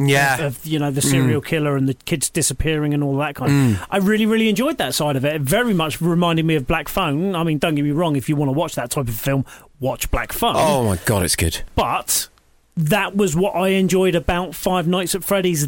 Of the serial killer and the kids disappearing and all that kind of. I really, really enjoyed that side of it. It very much reminded me of Black Phone. I mean, don't get me wrong, if you want to watch that type of film, watch Black Phone. Oh my God, it's good. But that was what I enjoyed about Five Nights at Freddy's,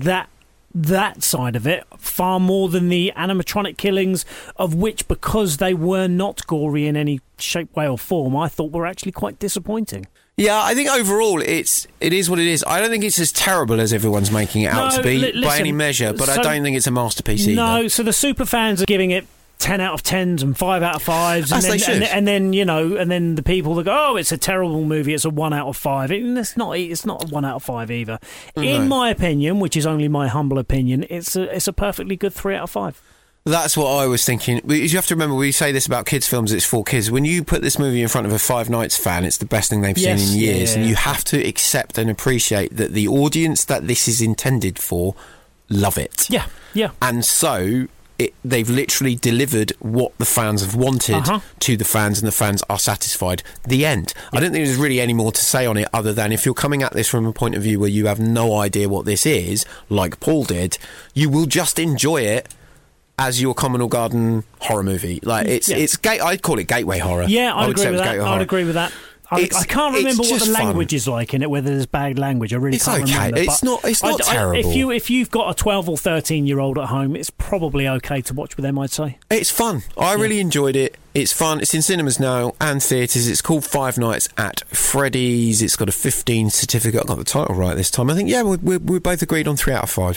that side of it, far more than the animatronic killings, of which, because they were not gory in any shape, way or form, I thought were actually quite disappointing. Yeah, I think overall it is what it is. I don't think it's as terrible as everyone's making it out to be by any measure, but I don't think it's a masterpiece either. No, so the super fans are giving it 10 out of 10s and 5 out of 5s, and then the people that go, oh, it's a terrible movie, it's a 1 out of 5. It's not a 1 out of 5 either. In my opinion, which is only my humble opinion, it's a perfectly good 3 out of 5. That's what I was thinking. You have to remember, we say this about kids' films, it's for kids. When you put this movie in front of a Five Nights fan, it's the best thing they've seen in years. And you have to accept and appreciate that the audience that this is intended for love it. Yeah, yeah. And so they've literally delivered what the fans have wanted to the fans, and the fans are satisfied. The end. I don't think there's really any more to say on it, other than if you're coming at this from a point of view where you have no idea what this is, like Paul did, you will just enjoy it as your Communal Garden horror movie. Like it's I'd call it gateway horror. Yeah, I'd agree with that. I can't remember what the language is like in it, whether there's bad language. I really can't remember. It's not terrible. If you've got a 12 or 13-year-old at home, it's probably okay to watch with them, I'd say. It's fun. I really enjoyed it. It's fun. It's in cinemas now and theatres. It's called Five Nights at Freddy's. It's got a 15 certificate. I got the title right this time. I think, we both agreed on 3 out of 5.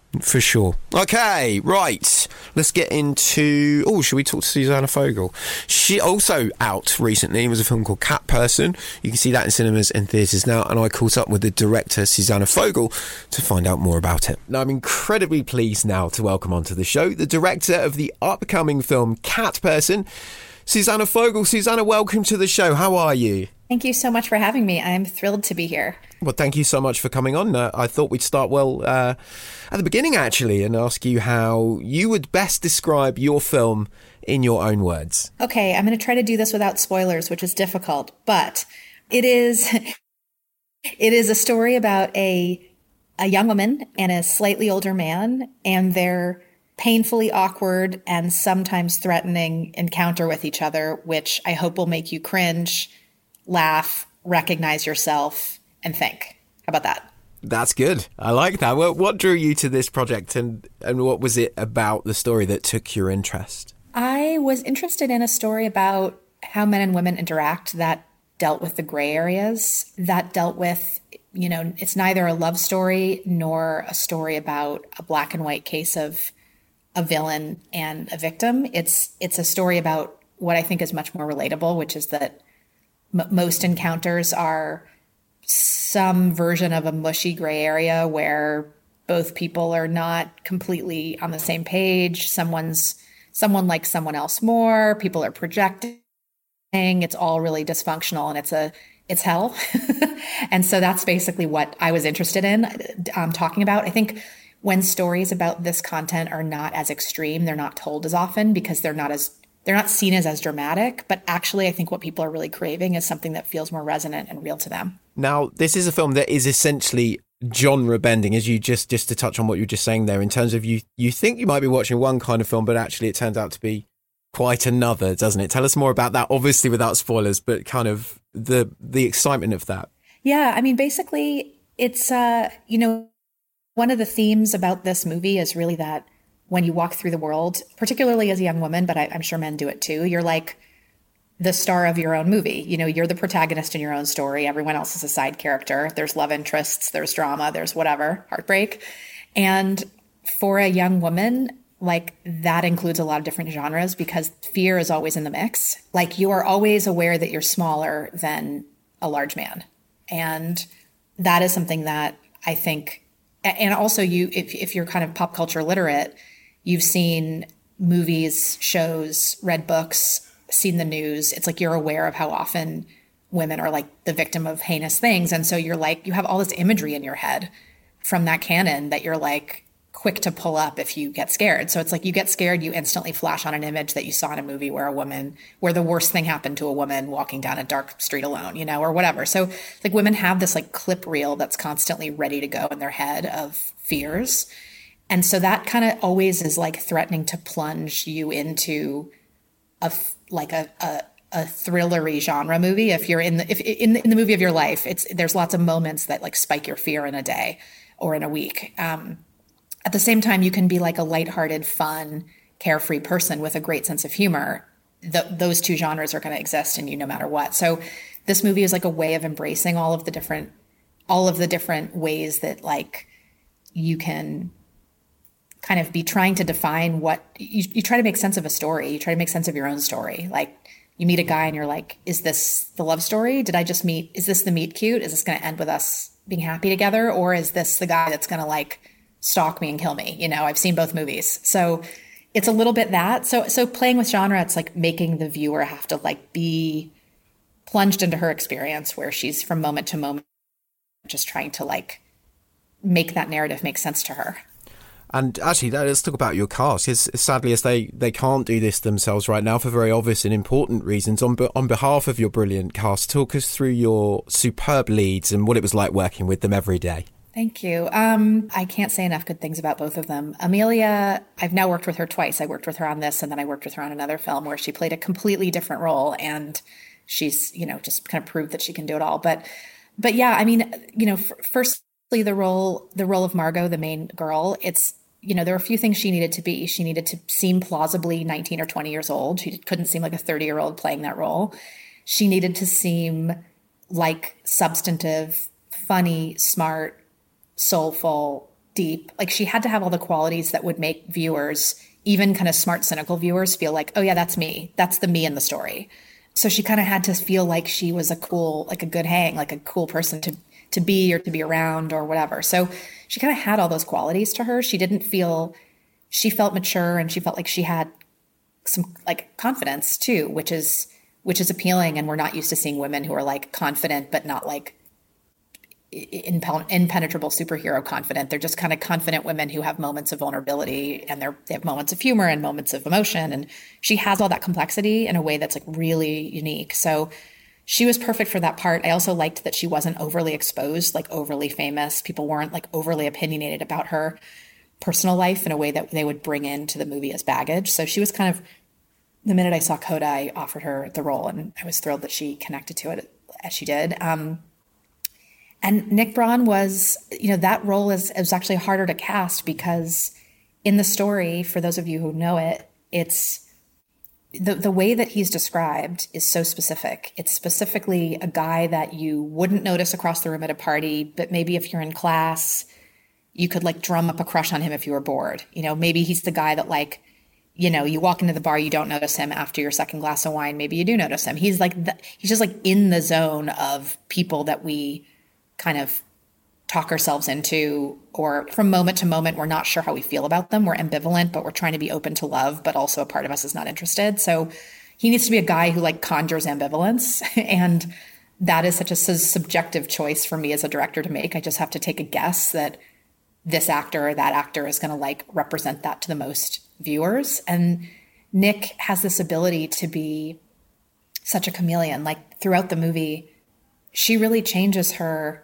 For sure. Okay, right. Let's get into... Oh, should we talk to Susanna Fogel? She also out recently was a film called Cat Person. You can see that in cinemas and theatres now, and I caught up with the director, Susanna Fogel, to find out more about it. Now, I'm incredibly pleased now to welcome onto the show the director of the upcoming film Cat Person, Susanna Fogel. Susanna, welcome to the show. How are you? Thank you so much for having me. I'm thrilled to be here. Well, thank you so much for coming on. I thought we'd start, at the beginning, actually, and ask you how you would best describe your film in your own words. Okay, I'm going to try to do this without spoilers, which is difficult, but it is a story about a young woman and a slightly older man and their painfully awkward and sometimes threatening encounter with each other, which I hope will make you cringe, laugh, recognize yourself, and think. How about that? That's good. I like that. Well, what drew you to this project, and what was it about the story that took your interest? I was interested in a story about how men and women interact that dealt with the gray areas, that dealt with, it's neither a love story nor a story about a black and white case of a villain and a victim. It's a story about what I think is much more relatable, which is that most encounters are some version of a mushy gray area where both people are not completely on the same page. Someone likes someone else more. People are projecting. It's all really dysfunctional, and it's hell. And so that's basically what I was interested in talking about. I think when stories about this content are not as extreme, they're not told as often because they're not seen as dramatic, but actually I think what people are really craving is something that feels more resonant and real to them. Now, this is a film that is essentially genre bending, as you just to touch on what you were just saying there, in terms of you think you might be watching one kind of film, but actually it turns out to be quite another, doesn't it? Tell us more about that, obviously without spoilers, but kind of the excitement of that. Yeah, I mean, basically it's, one of the themes about this movie is really that when you walk through the world, particularly as a young woman, but I'm sure men do it too, you're like the star of your own movie. You're the protagonist in your own story. Everyone else is a side character. There's love interests, there's drama, there's whatever, heartbreak. And for a young woman, like that includes a lot of different genres because fear is always in the mix. Like you are always aware that you're smaller than a large man. And that is something that I think, and also if you're kind of pop culture literate, you've seen movies, shows, read books, seen the news. It's like you're aware of how often women are like the victim of heinous things. And so you're like, you have all this imagery in your head from that canon that you're like quick to pull up if you get scared. So it's like you get scared, you instantly flash on an image that you saw in a movie where the worst thing happened to a woman walking down a dark street alone, or whatever. So like women have this like clip reel that's constantly ready to go in their head of fears. And so that kind of always is like threatening to plunge you into a thrillery genre movie. If you're in the movie of your life, there's lots of moments that like spike your fear in a day or in a week. At the same time, you can be like a lighthearted, fun, carefree person with a great sense of humor. Those two genres are going to exist in you no matter what. So this movie is like a way of embracing all of the different ways that like you can kind of be trying to define what you try to make sense of a story. You try to make sense of your own story. Like you meet a guy and you're like, is this the love story? Is this the meet cute? Is this going to end with us being happy together? Or is this the guy that's going to like stalk me and kill me? I've seen both movies. So it's a little bit that. So playing with genre, it's like making the viewer have to like be plunged into her experience where she's from moment to moment just trying to like make that narrative make sense to her. And actually, let's talk about your cast. Sadly, as they can't do this themselves right now for very obvious and important reasons. On behalf of your brilliant cast, talk us through your superb leads and what it was like working with them every day. Thank you. I can't say enough good things about both of them. Amelia, I've now worked with her twice. I worked with her on this, and then I worked with her on another film where she played a completely different role, and she's, just kind of proved that she can do it all. But yeah, I mean, firstly, the role of Margot, the main girl, it's, there were a few things she needed to be. She needed to seem plausibly 19 or 20 years old. She couldn't seem like a 30-year-old playing that role. She needed to seem like substantive, funny, smart, soulful, deep. Like, she had to have all the qualities that would make viewers, even kind of smart, cynical viewers, feel like, oh yeah, that's me. That's the me in the story. So she kind of had to feel like she was a cool, like a good hang, like a cool person to be or to be around or whatever. So she kind of had all those qualities to her. She felt mature, and she felt like she had some like confidence too, which is appealing. And we're not used to seeing women who are like confident, but not like impenetrable superhero confident. They're just kind of confident women who have moments of vulnerability, and they have moments of humor and moments of emotion. And she has all that complexity in a way that's like really unique. So she was perfect for that part. I also liked that she wasn't overly exposed, like overly famous. People weren't like overly opinionated about her personal life in a way that they would bring into the movie as baggage. So she was kind of, the minute I saw Coda, I offered her the role, and I was thrilled that she connected to it as she did. And Nick Braun was, that role is actually harder to cast, because in the story, for those of you who know it, it's the way that he's described is so specific. It's specifically a guy that you wouldn't notice across the room at a party, but maybe if you're in class, you could like drum up a crush on him if you were bored. Maybe he's the guy that like, you walk into the bar, you don't notice him after your second glass of wine. Maybe you do notice him. He's just like in the zone of people that we kind of talk ourselves into, or from moment to moment, we're not sure how we feel about them. We're ambivalent, but we're trying to be open to love, but also a part of us is not interested. So he needs to be a guy who like conjures ambivalence. And that is such a subjective choice for me as a director to make. I just have to take a guess that this actor or that actor is going to like represent that to the most viewers. And Nick has this ability to be such a chameleon. Like throughout the movie, she really changes her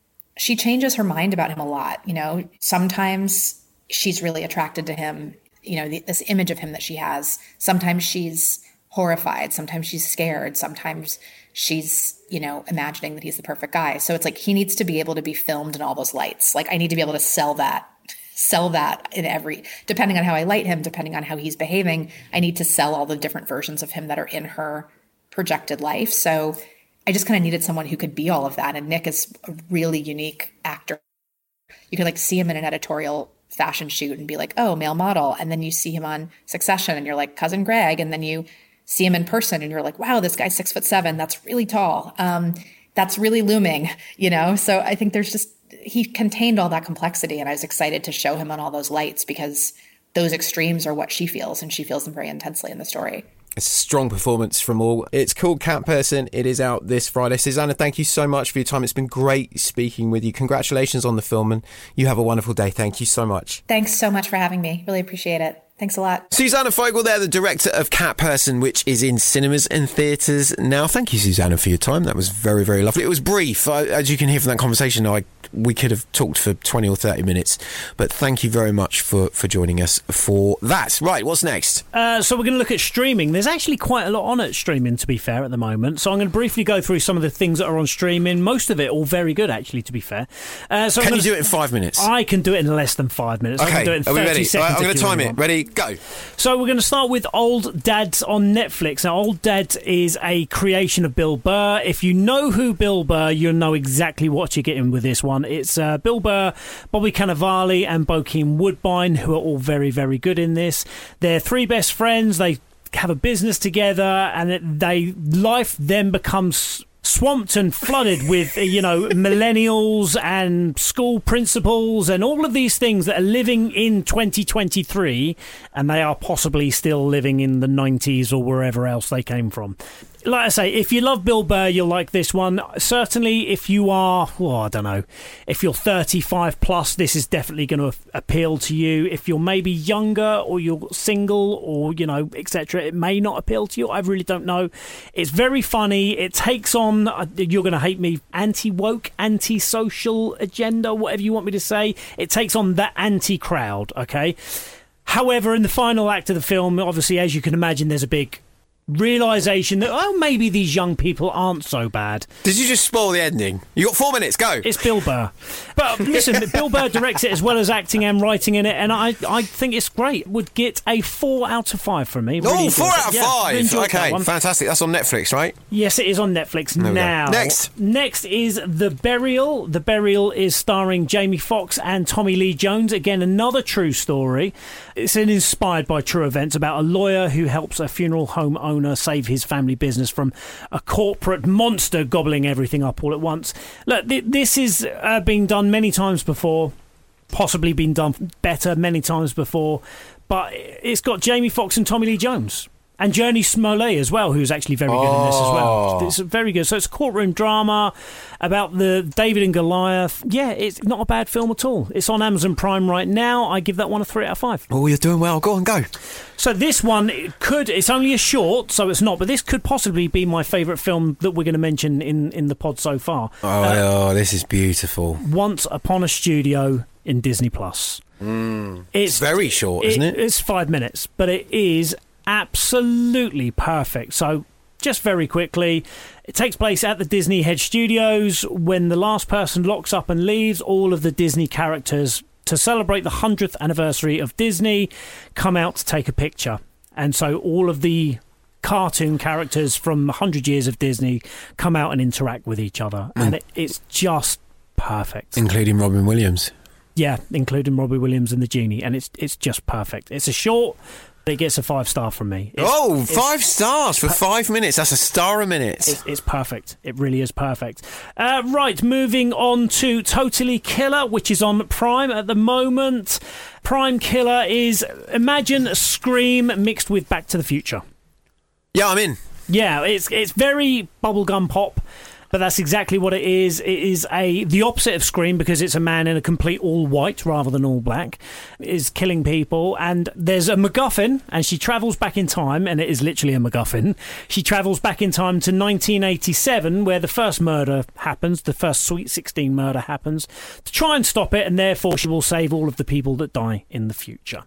mind about him a lot. Sometimes she's really attracted to him, this image of him that she has. Sometimes she's horrified. Sometimes she's scared. Sometimes she's, imagining that he's the perfect guy. So it's like, he needs to be able to be filmed in all those lights. Like, I need to be able to sell that in every, depending on how I light him, depending on how he's behaving, I need to sell all the different versions of him that are in her projected life. So I just kind of needed someone who could be all of that. And Nick is a really unique actor. You could like see him in an editorial fashion shoot and be like, oh, male model. And then you see him on Succession and you're like, Cousin Greg. And then you see him in person and you're like, wow, this guy's 6'7". That's really tall. That's really looming, So I think he contained all that complexity, and I was excited to show him on all those lights, because those extremes are what she feels, and she feels them very intensely in the story. It's a strong performance from all. It's called Cat Person. It is out this Friday. Susanna, thank you so much for your time. It's been great speaking with you. Congratulations on the film, and you have a wonderful day. Thank you so much. Thanks so much for having me. Really appreciate it. Thanks a lot. Susanna Fogel there, the director of Cat Person, which is in cinemas and theatres now. Thank you, Susanna, for your time. That was very, very lovely. It was brief. As you can hear from that conversation, we could have talked for 20 or 30 minutes. But thank you very much for joining us for that. Right, what's next? So we're going to look at streaming. There's actually quite a lot on at streaming, to be fair, at the moment. So I'm going to briefly go through some of the things that are on streaming. Most of it all very good, actually, to be fair. Can you do it in 5 minutes? I can do it in less than 5 minutes. Okay, I can do it in 30 are we ready? seconds. I'm going to time it. Ready? Go. So we're going to start with Old Dads on Netflix. Now, Old Dads is a creation of Bill Burr. If you know who Bill Burr, you'll know exactly what you're getting with this one. It's Bill Burr, Bobby Cannavale and Bokeem Woodbine, who are all very, very good in this. They're three best friends. They have a business together, and life then becomes swamped and flooded with, millennials and school principals and all of these things that are living in 2023, and they are possibly still living in the 90s or wherever else they came from. Like I say, if you love Bill Burr, you'll like this one. Certainly, if you are, if you're 35 plus, this is definitely going to appeal to you. If you're maybe younger or you're single or, etc., it may not appeal to you. I really don't know. It's very funny. It takes on, you're going to hate me, anti-woke, anti-social agenda, whatever you want me to say. It takes on that anti-crowd, okay? However, in the final act of the film, obviously, as you can imagine, there's a big realisation that, oh, maybe these young people aren't so bad. Did you just spoil the ending? You got 4 minutes, go. It's Bill Burr. But listen, Bill Burr directs it as well as acting and writing in it, and I think it's great. Would get a 4 out of 5 from me. Really 4 out of 5. Okay, that fantastic. That's on Netflix, right? Yes, it is on Netflix now. Next is The Burial. The Burial is starring Jamie Foxx and Tommy Lee Jones. Again, another true story. It's inspired by true events about a lawyer who helps a funeral home owner save his family business from a corporate monster gobbling everything up all at once. Look, this is been done many times before, possibly been done better many times before, but it's got Jamie Foxx and Tommy Lee Jones. And Journey Smollett as well, who's actually very good in this as well. It's very good. So it's a courtroom drama about the David and Goliath. Yeah, it's not a bad film at all. It's on Amazon Prime right now. I give that one a 3 out of 5. Oh, you're doing well. Go on, go. So this one, it's only a short, so it's not, but this could possibly be my favourite film that we're going to mention in the pod so far. This is beautiful. Once Upon a Studio in Disney+. It's very short, isn't it? It's 5 minutes, but it is absolutely perfect. So just very quickly, it takes place at the Disney head studios. When the last person locks up and leaves, all of the Disney characters, to celebrate the 100th anniversary of Disney, come out to take a picture. And so all of the cartoon characters from 100 years of Disney come out and interact with each other. And it's just perfect. Including Robin Williams. Yeah, including Robbie Williams and the Genie. And it's just perfect. It's a short... It gets a 5-star from me. 5 stars for 5 minutes. That's a star a minute. It's perfect. It really is perfect. Right, moving on to Totally Killer, which is on Prime at the moment. Prime Killer is, imagine Scream mixed with Back to the Future. Yeah, I'm in. Yeah, it's very bubblegum pop. But that's exactly what it is. It is the opposite of Scream, because it's a man in a complete all white rather than all black, is killing people. And there's a MacGuffin, and she travels back in time, and it is literally a MacGuffin. She travels back in time to 1987, where the first murder happens, the first Sweet 16 murder happens, to try and stop it, and therefore she will save all of the people that die in the future.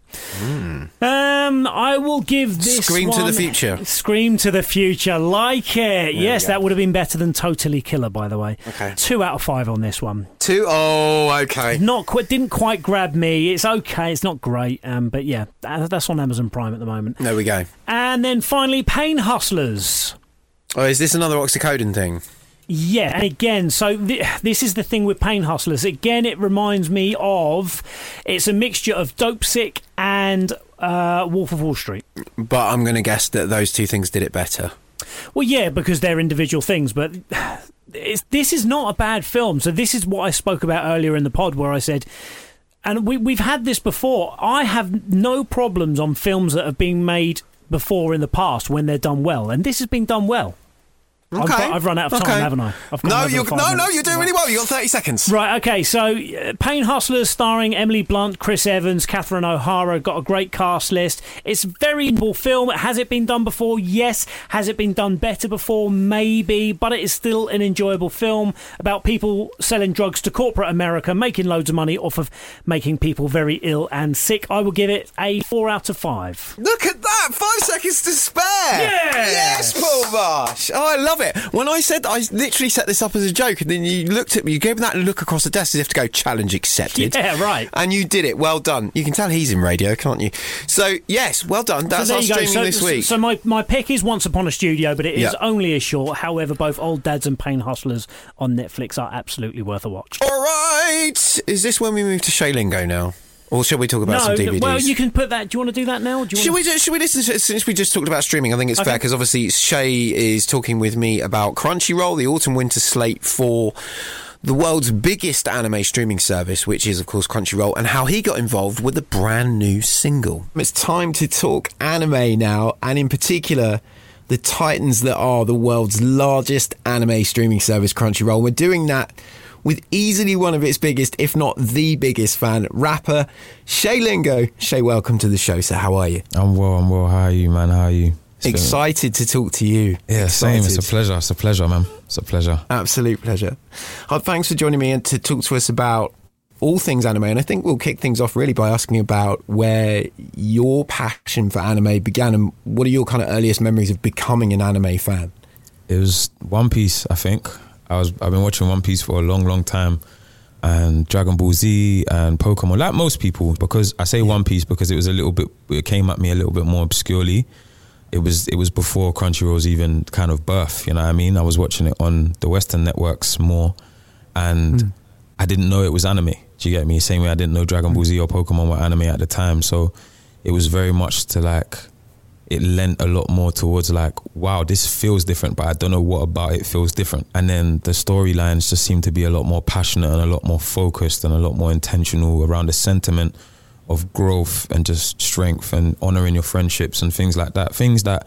I will give this Scream one... to the Future. Scream to the Future. Like it. Yes, that would have been better than Totally Killer, by the way. Okay. 2 out of 5 on this one. 2? Oh, okay. Didn't quite grab me. It's okay. It's not great. But yeah, that's on Amazon Prime at the moment. There we go. And then finally, Pain Hustlers. Oh, is this another oxycodone thing? Yeah, and again, so this is the thing with Pain Hustlers. Again, it reminds me of, it's a mixture of Dope Sick and Wolf of Wall Street. But I'm going to guess that those two things did it better. Well, yeah, because they're individual things, but this is not a bad film. So this is what I spoke about earlier in the pod, where I said, and we've had this before, I have no problems on films that have been made before in the past when they're done well, and this has been done well. Okay. I've run out of time, haven't I? No, you're doing really well. You've got 30 seconds. Right, okay, so Pain Hustlers starring Emily Blunt, Chris Evans, Catherine O'Hara, got a great cast list. It's a very enjoyable film. Has it been done before? Yes. Has it been done better before? Maybe. But it is still an enjoyable film about people selling drugs to corporate America, making loads of money off of making people very ill and sick. I will give it a 4 out of 5. Look at that! 5 seconds to spare! Yeah! Yes, Paul Marsh! Oh, I love it. When I said I literally set this up as a joke, and then you looked at me, you gave me that look across the desk as if to go, challenge accepted. Yeah, right. And you did it. Well done. You can tell he's in radio, can't you? So, yes, well done. That's our streaming this week. So my pick is Once Upon a Studio, but it is only a short. However, both Old Dads and Pain Hustlers on Netflix are absolutely worth a watch. All right. Is this when we move to Shay Lingo now? Or shall we talk about some DVDs? Well, you can put that. Do you want to do that now? Should we listen to, since we just talked about streaming, I think it's fair, because obviously Shay is talking with me about Crunchyroll, the autumn-winter slate for the world's biggest anime streaming service, which is, of course, Crunchyroll, and how he got involved with a brand new single. It's time to talk anime now, and in particular, the titans that are the world's largest anime streaming service, Crunchyroll. We're doing that with easily one of its biggest, if not the biggest fan, rapper Shay Lingo. Shay, welcome to the show. So how are you? I'm well. How are you, man? How are you? Excited to talk to you. Yeah, same. It's a pleasure, man. It's a pleasure. Absolute pleasure. Thanks for joining me and to talk to us about all things anime, and I think we'll kick things off really by asking about where your passion for anime began and what are your kind of earliest memories of becoming an anime fan? It was One Piece, I think. I've been watching One Piece for a long, long time, and Dragon Ball Z and Pokemon, like most people. Because I say One Piece because it came at me a little bit more obscurely. It was before Crunchyroll's even kind of birth, you know what I mean? I was watching it on the Western networks more, and I didn't know it was anime. Do you get me? Same way I didn't know Dragon Ball Z or Pokemon were anime at the time. So it was very much to like, it lent a lot more towards like, wow, this feels different, but I don't know what about it feels different. And then the storylines just seem to be a lot more passionate and a lot more focused and a lot more intentional around the sentiment of growth and just strength and honoring your friendships and things like that. Things that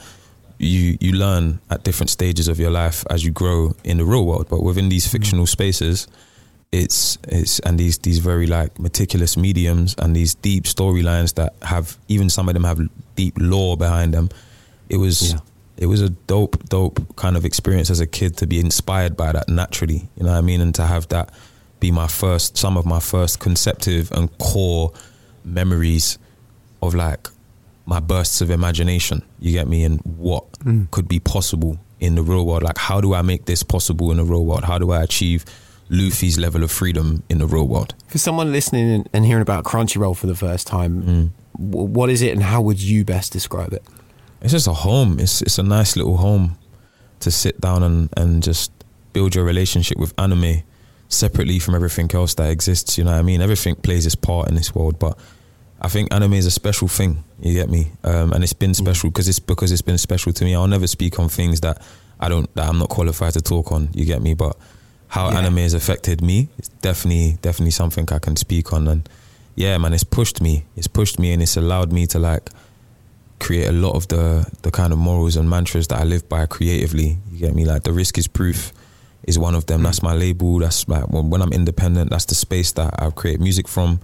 you learn at different stages of your life as you grow in the real world. But within these fictional spaces, it's and these very like meticulous mediums and these deep storylines that have, even some of them have deep lore behind them. It was a dope kind of experience as a kid to be inspired by that naturally, you know what I mean? And to have that be some of my first conceptive and core memories of like my bursts of imagination, you get me, and what could be possible in the real world. Like, how do I make this possible in the real world? How do I achieve Luffy's level of freedom in the real world? For someone listening and hearing about Crunchyroll for the first time, what is it and how would you best describe it? It's just a home. It's a nice little home to sit down and just build your relationship with anime separately from everything else that exists, you know what I mean? Everything plays its part in this world, but I think anime is a special thing, you get me? And it's been special because it's been special to me. I'll never speak on things that I'm not qualified to talk on, you get me? But how anime has affected me, it's definitely something I can speak on. And yeah, man, it's pushed me and it's allowed me to like create a lot of the kind of morals and mantras that I live by creatively, you get me? Like, the risk is proof is one of them. That's my label. That's like when I'm independent, that's the space that I create music from.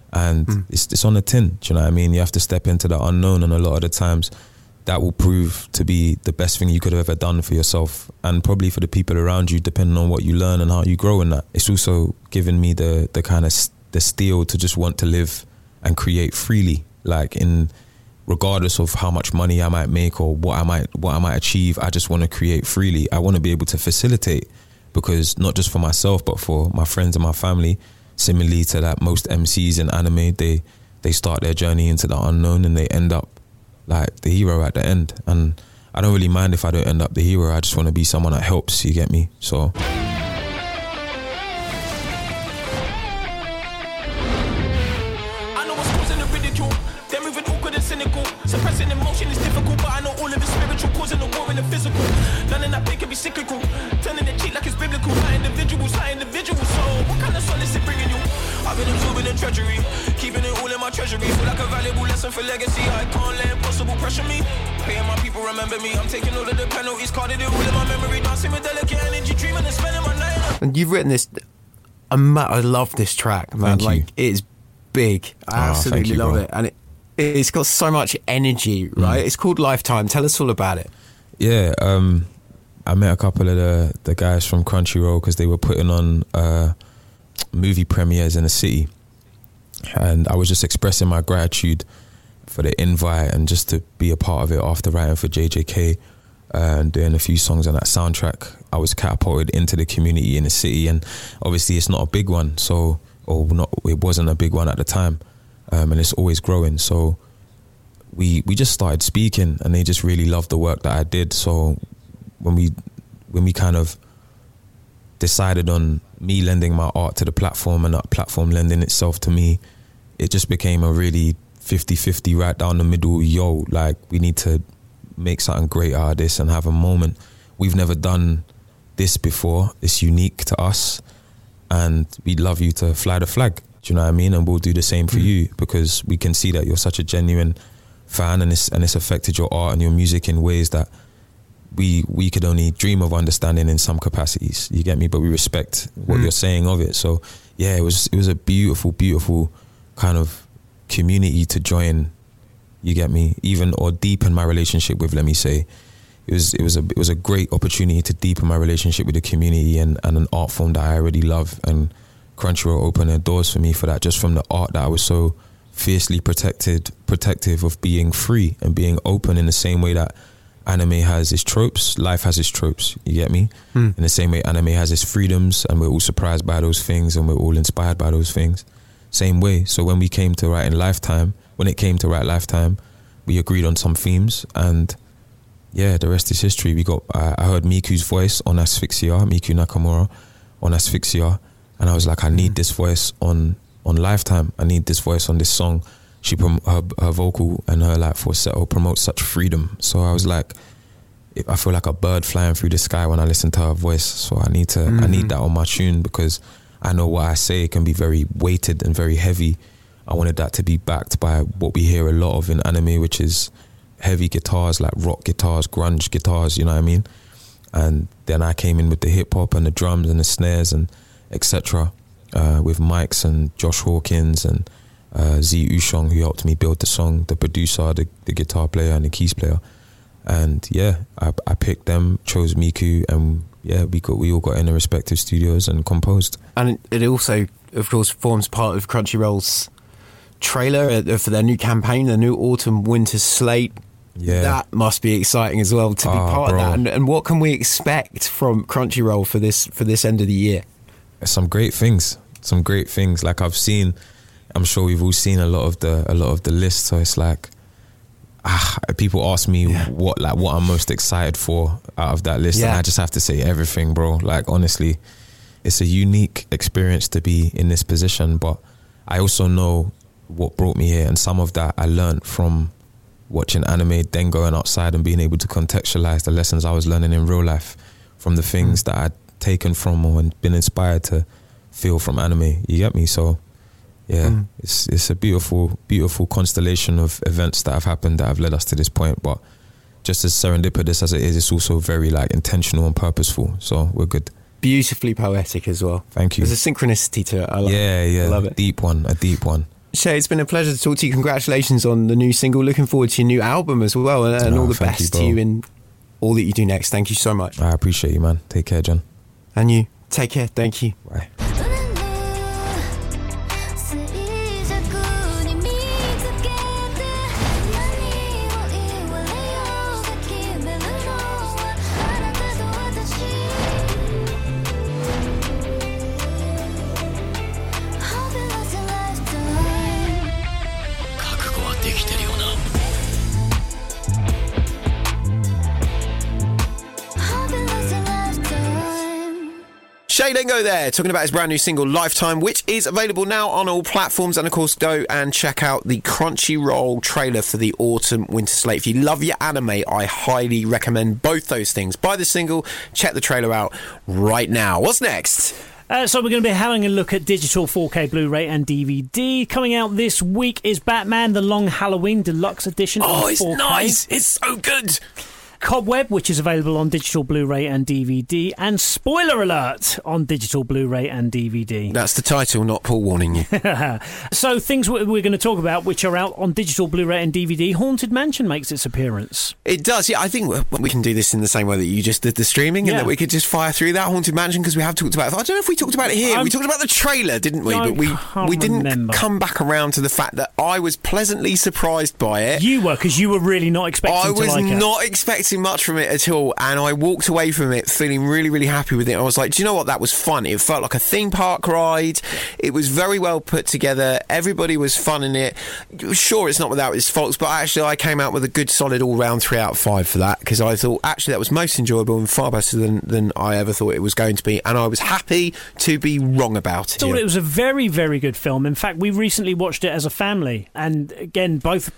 And it's on the tin, do you know what I mean? You have to step into the unknown, and a lot of the times that will prove to be the best thing you could have ever done for yourself and probably for the people around you, depending on what you learn and how you grow in that. It's also given me the kind of the steel to just want to live and create freely, like, in regardless of how much money I might make or what I might achieve. I just want to create freely. I want to be able to facilitate, because not just for myself but for my friends and my family. Similarly to that, most MCs in anime, they start their journey into the unknown and they end up like the hero at the end. And I don't really mind if I don't end up the hero. I just want to be someone that helps, you get me? So I know what's causing the ridicule. They're moving awkward and cynical. Suppressing emotion is difficult, but I know all of the spiritual causing the war in the physical. None of that pain can be cyclical. Turning the cheek like it's biblical. High individuals. So what kind of solace it bringing you? I've been absorbing the treasury, keeping it all in my treasury. Feel like a valuable lesson for legacy. I can't let impossible pressure me. Paying my people remember me. I'm taking all of the penalties, carded it all in my memory. Dancing with delicate energy, dreaming and spending my night. And you've written this. I love this track, man. Like, it's big. I absolutely love it, and it's got so much energy. Right? It's called Lifetime. Tell us all about it. Yeah. I met a couple of the guys from Crunchyroll because they were putting on movie premieres in the city, and I was just expressing my gratitude for the invite and just to be a part of it after writing for JJK and doing a few songs on that soundtrack. I was catapulted into the community in the city, and obviously it's not a big one, it wasn't a big one at the time, and it's always growing. So we just started speaking, and they just really loved the work that I did. So when we kind of decided on me lending my art to the platform and that platform lending itself to me, it just became a really 50-50 right down the middle. Like, we need to make something great out of this and have a moment. We've never done this before. It's unique to us, and we'd love you to fly the flag. Do you know what I mean? And we'll do the same for you, because we can see that you're such a genuine fan, and it's affected your art and your music in ways that we could only dream of understanding in some capacities, you get me? But we respect what you're saying of it. So yeah, it was a beautiful kind of community to join, you get me? Even, or deepen my relationship with, let me say. It was a great opportunity to deepen my relationship with the community and an art form that I already love and Crunchyroll opened their doors for me for that, just from the art that I was so fiercely protective of being free and being open, in the same way that anime has its tropes, life has its tropes, you get me? In the same way anime has its freedoms, and we're all surprised by those things and we're all inspired by those things. Same way. So when it came to write Lifetime, we agreed on some themes, and yeah, the rest is history. I heard Miku's voice on Asphyxia, Miku Nakamura on Asphyxia, and I was like, I need this voice on Lifetime. I need this voice on this song. Her vocal and her like falsetto promotes such freedom. So I was like, I feel like a bird flying through the sky when I listen to her voice. So I need that on my tune, because I know what I say can be very weighted and very heavy. I wanted that to be backed by what we hear a lot of in anime, which is heavy guitars, like rock guitars, grunge guitars, you know what I mean? And then I came in with the hip hop and the drums and the snares and etc. With Mikes and Josh Hawkins and Z Ushong, who helped me build the song, the producer, the guitar player and the keys player. And yeah, I picked them, chose Miku, and yeah, we all got in the respective studios and composed. And it also, of course, forms part of Crunchyroll's trailer for their new campaign, the new Autumn Winter Slate. Yeah, that must be exciting as well to be part of that. And what can we expect from Crunchyroll for this end of the year? Some great things. Like I'm sure we've all seen a lot of the list. So it's like, people ask me what I'm most excited for out of that list, and I just have to say everything, bro. Like honestly, it's a unique experience to be in this position, but I also know what brought me here, and some of that I learned from watching anime, then going outside and being able to contextualize the lessons I was learning in real life from the things that I'd taken from or been inspired to feel from anime. You get me? So yeah, it's a beautiful constellation of events that have happened that have led us to this point. But just as serendipitous as it is, it's also very like intentional and purposeful. So we're good. Beautifully poetic as well. Thank you. There's a synchronicity to it. I love it. I love it. A deep one. Shay, it's been a pleasure to talk to you. Congratulations on the new single. Looking forward to your new album as well, and all the best to you in all that you do next. Thank you so much. I appreciate you, man. Take care, John. And you. Take care. Thank you. Bye. Shay Lingo there, talking about his brand new single Lifetime, which is available now on all platforms. And of course, go and check out the Crunchyroll trailer for the Autumn Winter Slate. If you love your anime, I highly recommend both those things. Buy the single, check the trailer out right now. What's next? So we're going to be having a look at digital 4K Blu-ray and DVD. Coming out this week is Batman: The Long Halloween Deluxe Edition. Oh, it's 4K. nice. It's so good. Cobweb, which is available on digital Blu-ray and DVD, and Spoiler Alert on digital Blu-ray and DVD. That's the title, not Paul warning you. So things we're going to talk about which are out on digital Blu-ray and DVD. Haunted Mansion makes its appearance. It does, yeah. I think we can do this in the same way that you just did the streaming, and that we could just fire through that Haunted Mansion, because we have talked about it. I don't know if we talked about it here. We talked about the trailer, didn't we? But we didn't come back around to the fact that I was pleasantly surprised by it. You were, because you were really not expecting to like it. I was not expecting much from it at all, and I walked away from it feeling really, really happy with it. I was like, do you know what? That was fun. It felt like a theme park ride. It was very well put together. Everybody was fun in it. Sure, it's not without its faults, but actually I came out with a good solid all-round 3 out of 5 for that, because I thought actually that was most enjoyable and far better than I ever thought it was going to be, and I was happy to be wrong about it. I thought it was a very, very good film. In fact, we recently watched it as a family, and again,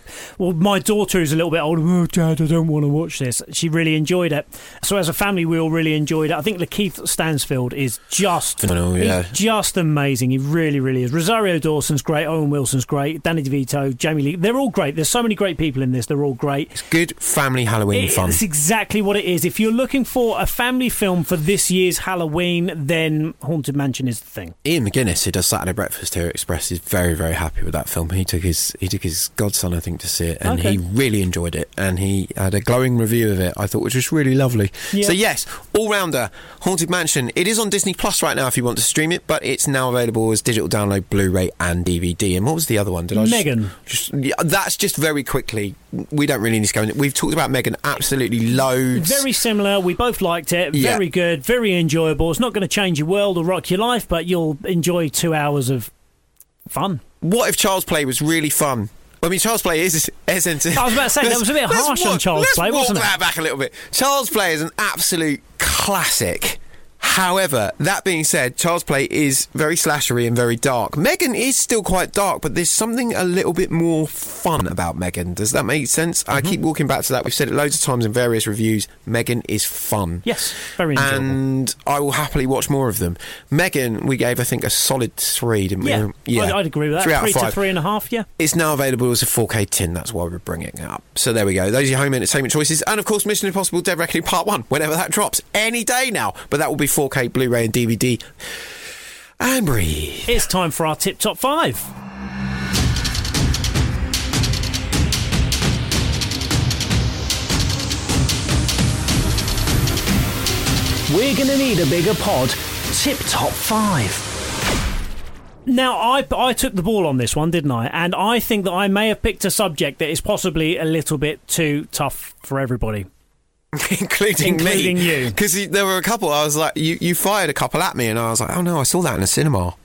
my daughter is a little bit older. Oh, Dad, I don't want to watch this. She really enjoyed it. So as a family, we all really enjoyed it. I think Lakeith Stansfield is just just amazing. He really, really is. Rosario Dawson's great. Owen Wilson's great. Danny DeVito, Jamie Lee. They're all great. There's so many great people in this. They're all great. It's good family Halloween fun. It's exactly what it is. If you're looking for a family film for this year's Halloween, then Haunted Mansion is the thing. Ian McGuinness, who does Saturday Breakfast here at Express, is very, very happy with that film. He took his godson, I think, to see it, and he really enjoyed it. And he had a glowing review of it, I thought, which was really lovely. Yeah. So yes, all-rounder, Haunted Mansion. It is on Disney Plus right now if you want to stream it, but it's now available as digital download, Blu-ray and DVD. And what was the other one? Megan. That's just very quickly. We don't really need to go into. We've talked about Megan absolutely loads. Very similar. We both liked it. Very good. Very enjoyable. It's not going to change your world or rock your life, but you'll enjoy 2 hours of fun. What if Child's Play was really fun? I mean, Child's Play is entertaining. I was about to say, that was a bit harsh on Child's Play, wasn't it? Let's walk that back a little bit. Child's Play is an absolute classic. However, that being said, Child's Play is very slashery and very dark. Megan is still quite dark, but there's something a little bit more fun about Megan. Does that make sense? I keep walking back to that. We've said it loads of times in various reviews. Megan is fun. Yes, very enjoyable. And I will happily watch more of them. Megan, we gave, I think, a solid 3, didn't we? Yeah, I'd agree with that. 3 out of 3 to 5. 3.5, yeah. It's now available as a 4K tin. That's why we're bringing it up. So there we go. Those are your home entertainment choices. And, of course, Mission Impossible Dead Reckoning Part 1, whenever that drops. Any day now. But that will be 4K, Blu-ray and DVD. And breathe. It's time for our Tip Top 5. We're going to need a bigger pod. Tip Top 5. Now, I took the ball on this one, didn't I? And I think that I may have picked a subject that is possibly a little bit too tough for everybody. Including you. Because there were a couple, I was like, you fired a couple at me, and I was like, oh no, I saw that in a cinema.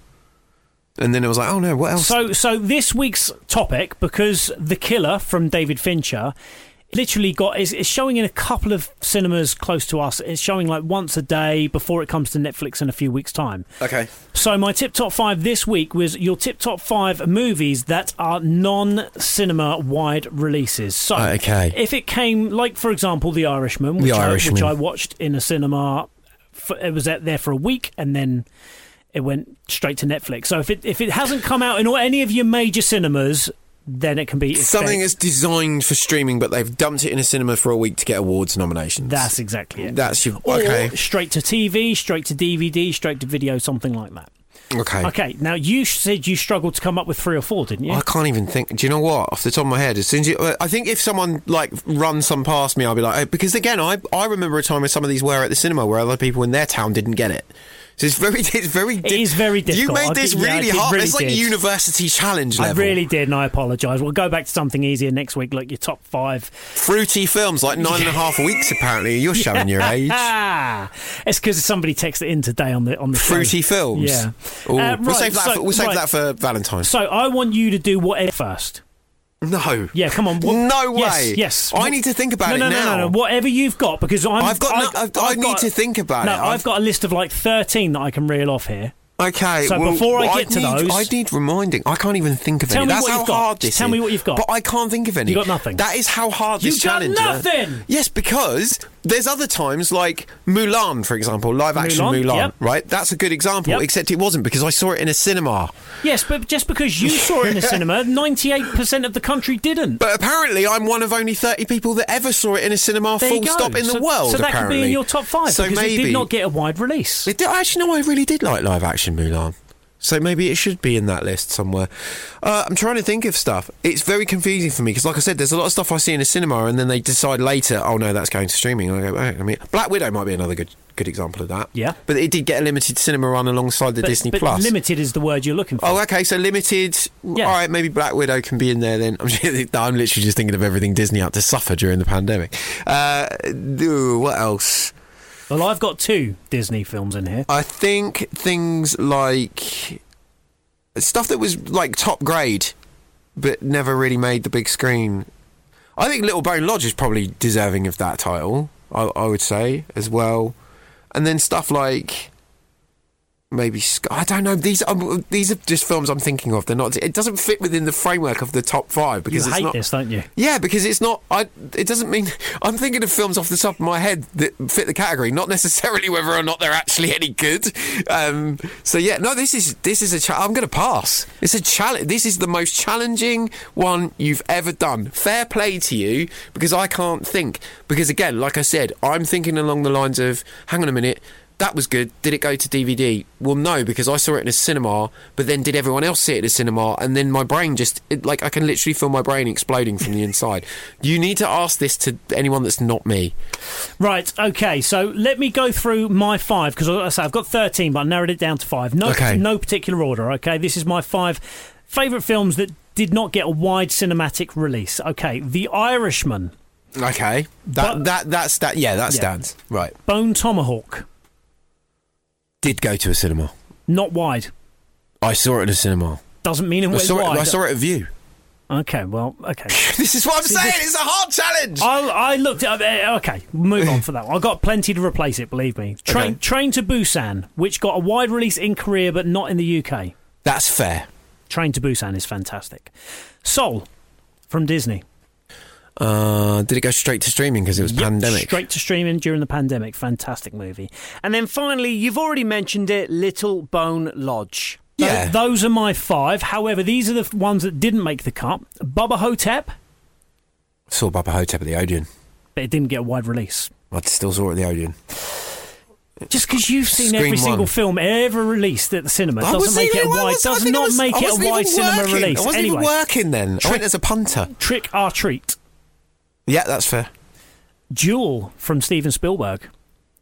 And then it was like, oh no, what else? So this week's topic, because The Killer from David Fincher literally is showing in a couple of cinemas close to us. It's showing like once a day before it comes to Netflix in a few weeks' time. Okay. So my tip top 5 this week was your tip top 5 movies that are non-cinema wide releases. So okay. If it came, like for example, The Irishman, which I watched in a cinema, it was there for a week and then it went straight to Netflix. So if it hasn't come out in any of your major cinemas, then it can be something that's designed for streaming, but they've dumped it in a cinema for a week to get awards nominations. That's exactly it. That's your or straight to TV, straight to DVD, straight to video, something like that. Okay. Now you said you struggled to come up with 3 or 4, didn't you? I can't even think. Do you know what? Off the top of my head, as soon as I think if someone like runs some past me, I'll be like, because again, I remember a time when some of these were at the cinema where other people in their town didn't get it. So it is very difficult. You made this really hard. Really it's like a university challenge level. I really did, and I apologise. We'll go back to something easier next week, like your top 5. Fruity films, like 9.5 weeks, apparently. You're showing your age. It's because somebody texted in today on the Fruity show. films? Yeah. We'll save that for Valentine's. So I want you to do whatever first. No. Yeah, come on. No way. Yes. I need to think about it now. No. Whatever you've got, because I need to think about it. I've got a list of like 13 that I can reel off here. Okay. So before I get to those, I need reminding. I can't even think of any. That's how hard this is. Tell me what you've got. But I can't think of any. You got nothing. That is how hard this challenge is. You got nothing. Yes, because there's other times like Mulan, for example, live action Mulan, yep. right? That's a good example. Yep. Except it wasn't because I saw it in a cinema. Yes, but just because you saw it in a cinema, 98% of the country didn't. But apparently, I'm one of only 30 people that ever saw it in a cinema. Full stop in the world. So that apparently. could be in your top 5 so because maybe it did not get a wide release. Actually, no, I really did like live action Mulan. So maybe it should be in that list somewhere. I'm trying to think of stuff. It's very confusing for me because, like I said, there's a lot of stuff I see in a cinema and then they decide later, oh no, that's going to streaming. And I go, I mean, Black Widow might be another good example of that. Yeah. But it did get a limited cinema run alongside the Disney Plus. Limited is the word you're looking for. Oh, okay, so limited. Yeah. All right, maybe Black Widow can be in there then. I'm literally just thinking of everything Disney had to suffer during the pandemic. What else? Well, I've got 2 Disney films in here. I think things like stuff that was like top grade but never really made the big screen. I think Little Bone Lodge is probably deserving of that title, I would say, as well. And then stuff like maybe I don't know. These are just films I'm thinking of. They're not. It doesn't fit within the framework of the top 5 because you hate this, don't you? Yeah, because it's not. It doesn't mean I'm thinking of films off the top of my head that fit the category, not necessarily whether or not they're actually any good. So yeah, no. This is I'm going to pass. It's a challenge. This is the most challenging one you've ever done. Fair play to you because I can't think. Because again, like I said, I'm thinking along the lines of, hang on a minute. that was good. Did it go to DVD? Well, no, because I saw it in a cinema, but then did everyone else see it in a cinema? And then my brain I can literally feel my brain exploding from the inside. You need to ask this to anyone that's not me. Right, okay, so let me go through my 5, because I've got 13, but I narrowed it down to 5. No particular order, okay? This is my 5 favourite films that did not get a wide cinematic release. Okay, The Irishman. Okay, that stands. Right. Bone Tomahawk. Did go to a cinema. Not wide. I saw it in a cinema. Doesn't mean it went wide. I saw it at View. Okay, well, okay. This is what I'm saying. It's a hard challenge. I looked at okay, move on for that one. I've got plenty to replace it, believe me. Train to Busan, which got a wide release in Korea but not in the UK. That's fair. Train to Busan is fantastic. Soul from Disney. Did it go straight to streaming because it was pandemic? Straight to streaming during the pandemic. Fantastic movie. And then finally, you've already mentioned it, Little Bone Lodge. Yeah. Those are my 5. However, these are the ones that didn't make the cut. Bubba Hotep. Saw Bubba Hotep at the Odeon. But it didn't get a wide release. I still saw it at the Odeon. Just because you've seen every single film ever released at the cinema does not make it a wide cinema release. I wasn't even working then. I went as a punter. Trick or Treat. Yeah, that's fair. Duel from Steven Spielberg.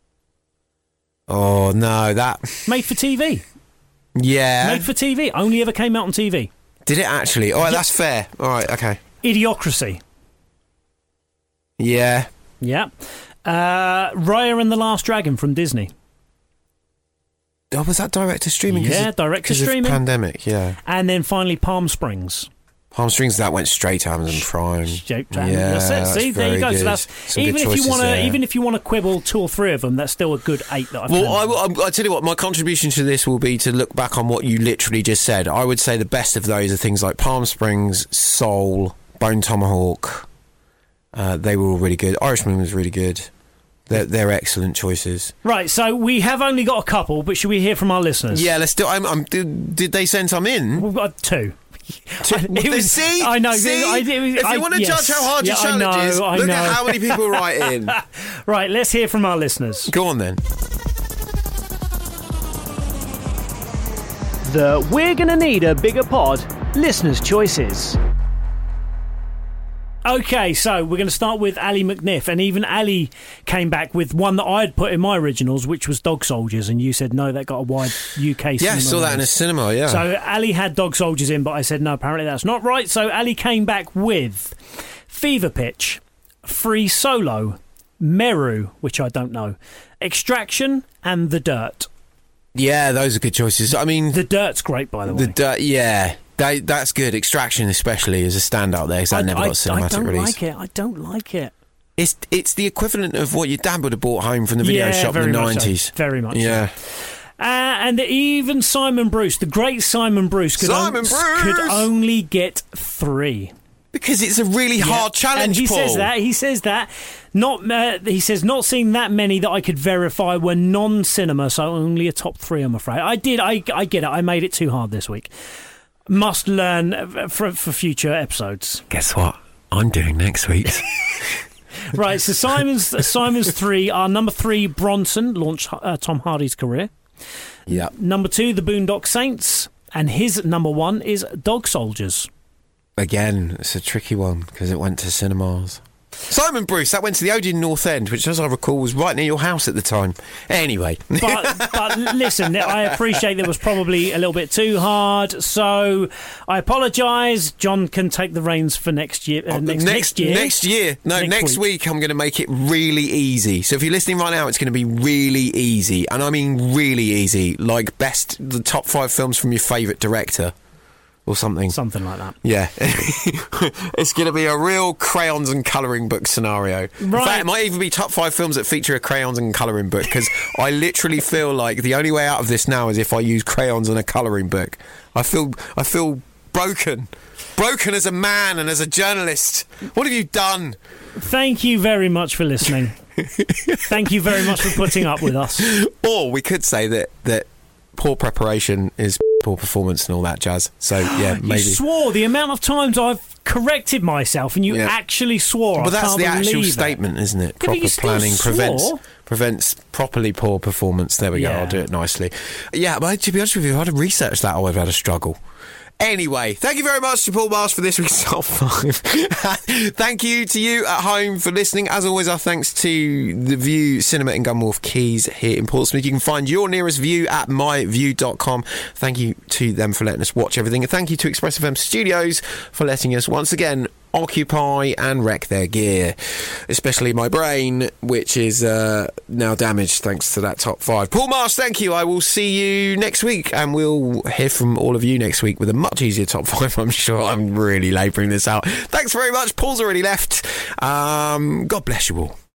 Oh, no, that... Made for TV. Yeah. Made for TV. Only ever came out on TV. Did it actually? All right, that's fair. All right, okay. Idiocracy. Yeah. Yeah. Raya and the Last Dragon from Disney. Oh, was that direct to streaming? Yeah, direct to streaming. Of pandemic, yeah. And then finally Palm Springs. Palm Springs, that went straight to Amazon Prime. That's it. See, there you go. Good. So that's even if you want to quibble 2 or 3 of them, that's still a good 8 that I've done. Well, I tell you what, my contribution to this will be to look back on what you literally just said. I would say the best of those are things like Palm Springs, Soul, Bone Tomahawk. They were all really good. Irishman was really good. They're excellent choices. Right, so we have only got a couple, but should we hear from our listeners? Yeah, let's do. Did they send some in? We've got 2. See? I know. See? If you want to judge how hard your challenge is, look at how many people write in. Right, let's hear from our listeners. Go on then. We're going to need a bigger pod. Listeners' choices. Okay, so we're going to start with Ali McNiff, and even Ali came back with one that I had put in my originals, which was Dog Soldiers, and you said no, that got a wide UK cinema. Yeah, I saw that in a cinema, yeah. So Ali had Dog Soldiers in, but I said no, apparently that's not right. So Ali came back with Fever Pitch, Free Solo, Meru, which I don't know, Extraction, and The Dirt. Yeah, those are good choices. I mean, The Dirt's great, by the way. The Dirt, yeah. That's good. Extraction, especially, is a standout there because that never got a cinematic release. I don't like it. It's the equivalent of what your dad would have bought home from the video shop in the 90s. So. Very much. Yeah. And even Simon Bruce, the great Simon Bruce, could only get 3. Because it's a really hard challenge, and he Paul. He says that. He says not seeing that many that I could verify were non-cinema, so only a top 3, I'm afraid. I get it. I made it too hard this week. Must learn for future episodes. Guess what? I'm doing next week. Right, so Simon's 3 are number 3, Bronson, launched Tom Hardy's career. Yeah. Number 2, The Boondock Saints, and his number 1 is Dog Soldiers. Again, it's a tricky one because it went to cinemas. Simon Bruce, that went to the Odeon North End, which, as I recall, was right near your house at the time. Anyway. But listen, I appreciate that was probably a little bit too hard, so I apologise. John can take the reins for next year. Next year. No, next week I'm going to make it really easy. So if you're listening right now, it's going to be really easy. And I mean really easy. Like the top 5 films from your favourite director. Or something. Something like that. Yeah. It's going to be a real crayons and colouring book scenario. Right. In fact, it might even be top 5 films that feature a crayons and colouring book, because I literally feel like the only way out of this now is if I use crayons and a colouring book. I feel broken. Broken as a man and as a journalist. What have you done? Thank you very much for listening. Thank you very much for putting up with us. Or we could say that poor preparation is poor performance and all that jazz. So yeah, maybe. You swore the amount of times I've corrected myself, and you actually swore. But that's the actual believe statement, isn't it? Yeah, but Proper you still planning swore. prevents properly poor performance. There we go. Yeah. I'll do it nicely. Yeah, but to be honest with you, if I'd have researched that, I would have had a struggle. Anyway, thank you very much to Paul Marsh for this week's Top 5. Thank you to you at home for listening. As always, our thanks to The View Cinema in Gunwharf Quays here in Portsmouth. You can find your nearest View at myview.com. Thank you to them for letting us watch everything. And thank you to Express FM Studios for letting us once again occupy and wreck their gear, especially my brain, which is now damaged thanks to that Top 5. Paul Marsh, thank you. I will see you next week, and we'll hear from all of you next week with a much easier Top 5, I'm sure. I'm really labouring this out. Thanks very much. Paul's already left. God bless you all.